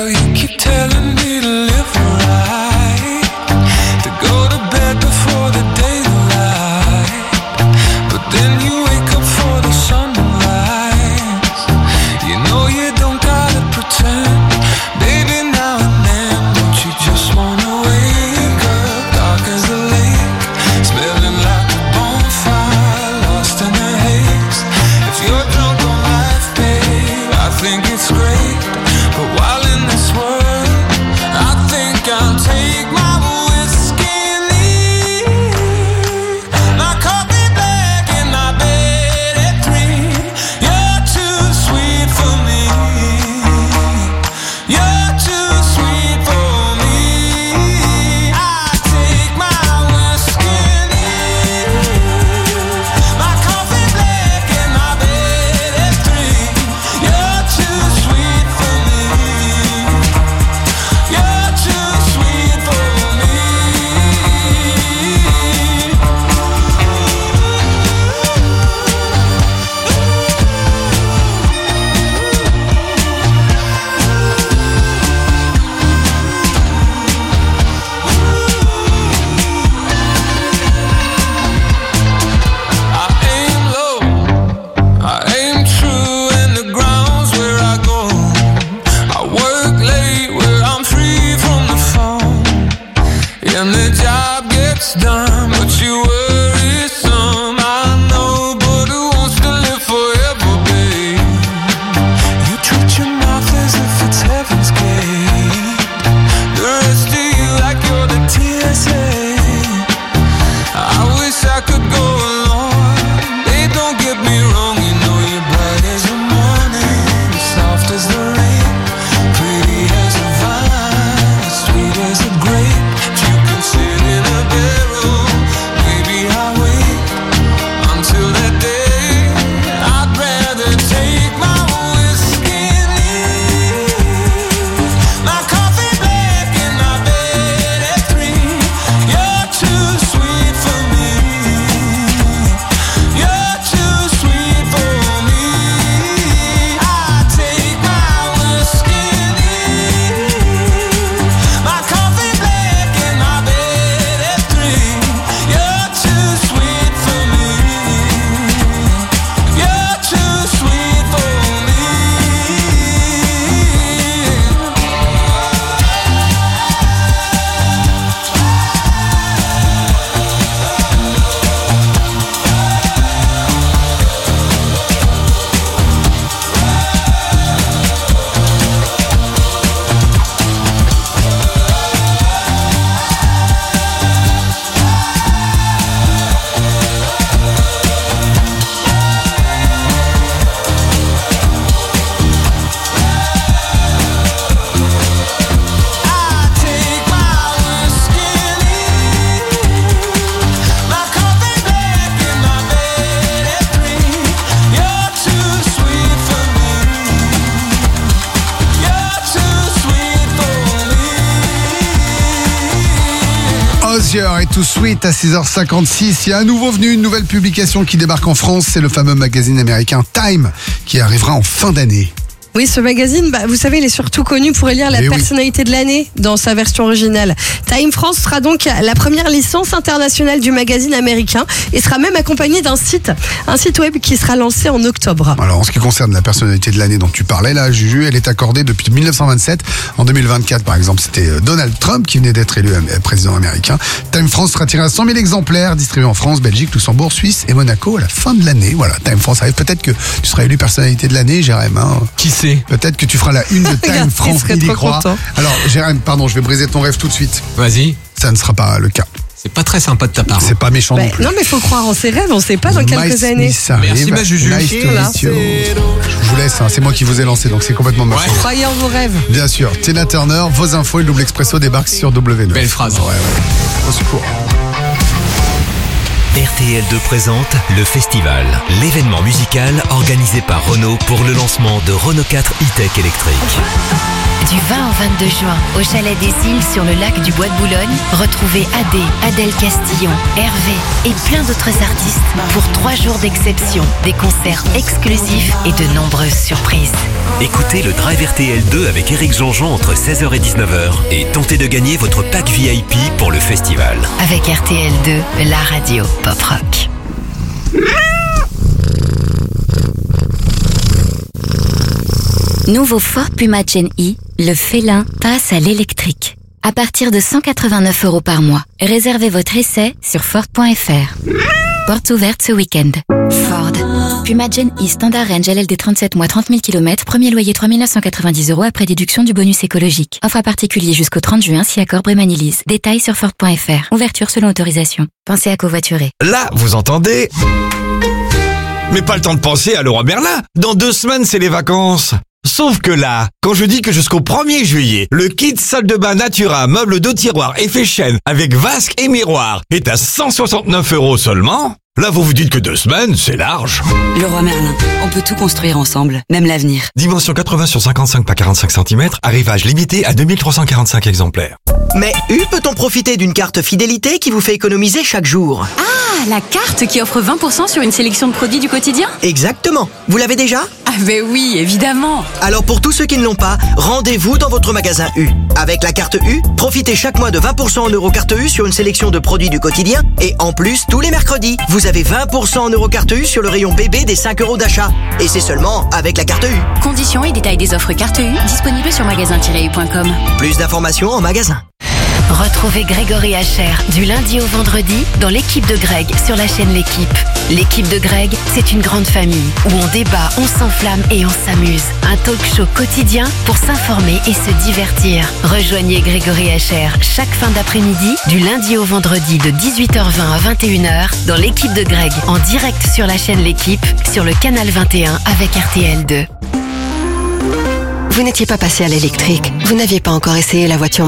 Speaker 1: Hozier et Too Sweet à six heures cinquante-six. Il y a un nouveau venu, une nouvelle publication qui débarque en France. C'est le fameux magazine américain Time qui arrivera en fin d'année.
Speaker 17: Oui, ce magazine, bah, vous savez, il est surtout connu pour élire la
Speaker 1: Mais
Speaker 17: personnalité de l'année dans sa version originale. Time France sera donc la première licence internationale du magazine américain et sera même accompagné d'un site, un site web qui sera lancé en octobre.
Speaker 1: Alors, en ce qui concerne la personnalité de l'année dont tu parlais, là, Juju, elle est accordée depuis dix-neuf cent vingt-sept. En deux mille vingt-quatre, par exemple, c'était Donald Trump qui venait d'être élu président américain. Time France sera tiré à cent mille exemplaires distribués en France, Belgique, Luxembourg, Suisse et Monaco à la fin de l'année. Voilà, Time France arrive. Peut-être que tu seras élu personnalité de l'année, Jérém. Hein.
Speaker 12: Qui sait?
Speaker 1: Peut-être que tu feras la une de Time France, il y croit.
Speaker 17: Content.
Speaker 1: Alors, Jérém, pardon, je vais briser ton rêve tout de suite.
Speaker 12: Vas-y.
Speaker 1: Ça ne sera pas le cas.
Speaker 12: C'est pas très sympa de ta part.
Speaker 1: C'est pas méchant
Speaker 17: Bah,
Speaker 1: non plus.
Speaker 17: non, mais il faut croire en ses rêves, on ne sait pas dans quelques
Speaker 1: Miles
Speaker 17: années.
Speaker 1: Smith arrive.
Speaker 12: Merci, ma Juju.
Speaker 1: Nice to meet you. Je vous laisse, hein, c'est moi qui vous ai lancé, donc c'est complètement ma faute.
Speaker 17: Croyez en vos rêves.
Speaker 1: Bien sûr, Tina Turner, vos infos et le double expresso débarquent sur W neuf.
Speaker 12: Belle phrase.
Speaker 1: Ouais, ouais. Au secours.
Speaker 16: R T L deux présente le Festival, l'événement musical organisé par Renault pour le lancement de Renault quatre e-Tech électrique.
Speaker 9: Du vingt au vingt-deux juin, au Chalet des Îles sur le lac du Bois de Boulogne, retrouvez Adé, Adèle Castillon, Hervé et plein d'autres artistes pour trois jours d'exception, des concerts exclusifs et de nombreuses surprises.
Speaker 16: Écoutez le Drive R T L deux avec Éric Jean-Jean entre seize heures et dix-neuf heures et tentez de gagner votre pack V I P pour le festival.
Speaker 9: Avec R T L deux, la radio pop rock. Nouveau Ford Puma Gen E, le félin passe à l'électrique. À partir de cent quatre-vingt-neuf euros par mois. Réservez votre essai sur Ford point F R. Portes ouvertes ce week-end. Ford. Puma Gen E Standard Range L L D trente-sept mois, trente mille kilomètres. Premier loyer trois mille neuf cent quatre-vingt-dix euros après déduction du bonus écologique. Offre à particulier jusqu'au trente juin si accord Brémanilise. Détails sur Ford point F R. Ouverture selon autorisation. Pensez à covoiturer.
Speaker 14: Là, vous entendez? Mais pas le temps de penser à Leroy Merlin. Dans deux semaines, c'est les vacances. Sauf que là, quand je dis que jusqu'au premier juillet, le kit salle de bain Natura, meuble de tiroir effet chêne avec vasque et miroir est à cent soixante-neuf euros seulement, là vous vous dites que deux semaines, c'est large.
Speaker 15: Leroy Merlin, on peut tout construire ensemble, même l'avenir.
Speaker 14: Dimension quatre-vingts sur cinquante-cinq par quarante-cinq centimètres, arrivage limité à deux mille trois cent quarante-cinq exemplaires.
Speaker 18: Mais U peut-on profiter d'une carte fidélité qui vous fait économiser chaque jour?
Speaker 6: Ah, la carte qui offre vingt pour cent sur une sélection de produits du quotidien?
Speaker 18: Exactement. Vous l'avez déjà?
Speaker 6: Ah ben oui, évidemment.
Speaker 18: Alors pour tous ceux qui ne l'ont pas, rendez-vous dans votre magasin U. Avec la carte U, profitez chaque mois de vingt pour cent en euros carte U sur une sélection de produits du quotidien. Et en plus, tous les mercredis, vous avez vingt pour cent en euros carte U sur le rayon bébé des cinq euros d'achat. Et c'est seulement avec la carte U.
Speaker 6: Conditions et détails des offres carte U disponibles sur magasin tiret u point com.
Speaker 18: Plus d'informations en magasin.
Speaker 9: Retrouvez Grégory Hacher du lundi au vendredi dans l'équipe de Greg sur la chaîne L'équipe. L'équipe de Greg, c'est une grande famille où on débat, on s'enflamme et on s'amuse. Un talk show quotidien pour s'informer et se divertir. Rejoignez Grégory Hacher chaque fin d'après-midi du lundi au vendredi de dix-huit heures vingt à vingt et une heures dans l'équipe de Greg en direct sur la chaîne L'équipe sur le canal vingt et un avec R T L deux.
Speaker 19: Vous n'étiez pas passé à l'électrique. Vous n'aviez pas encore essayé la voiture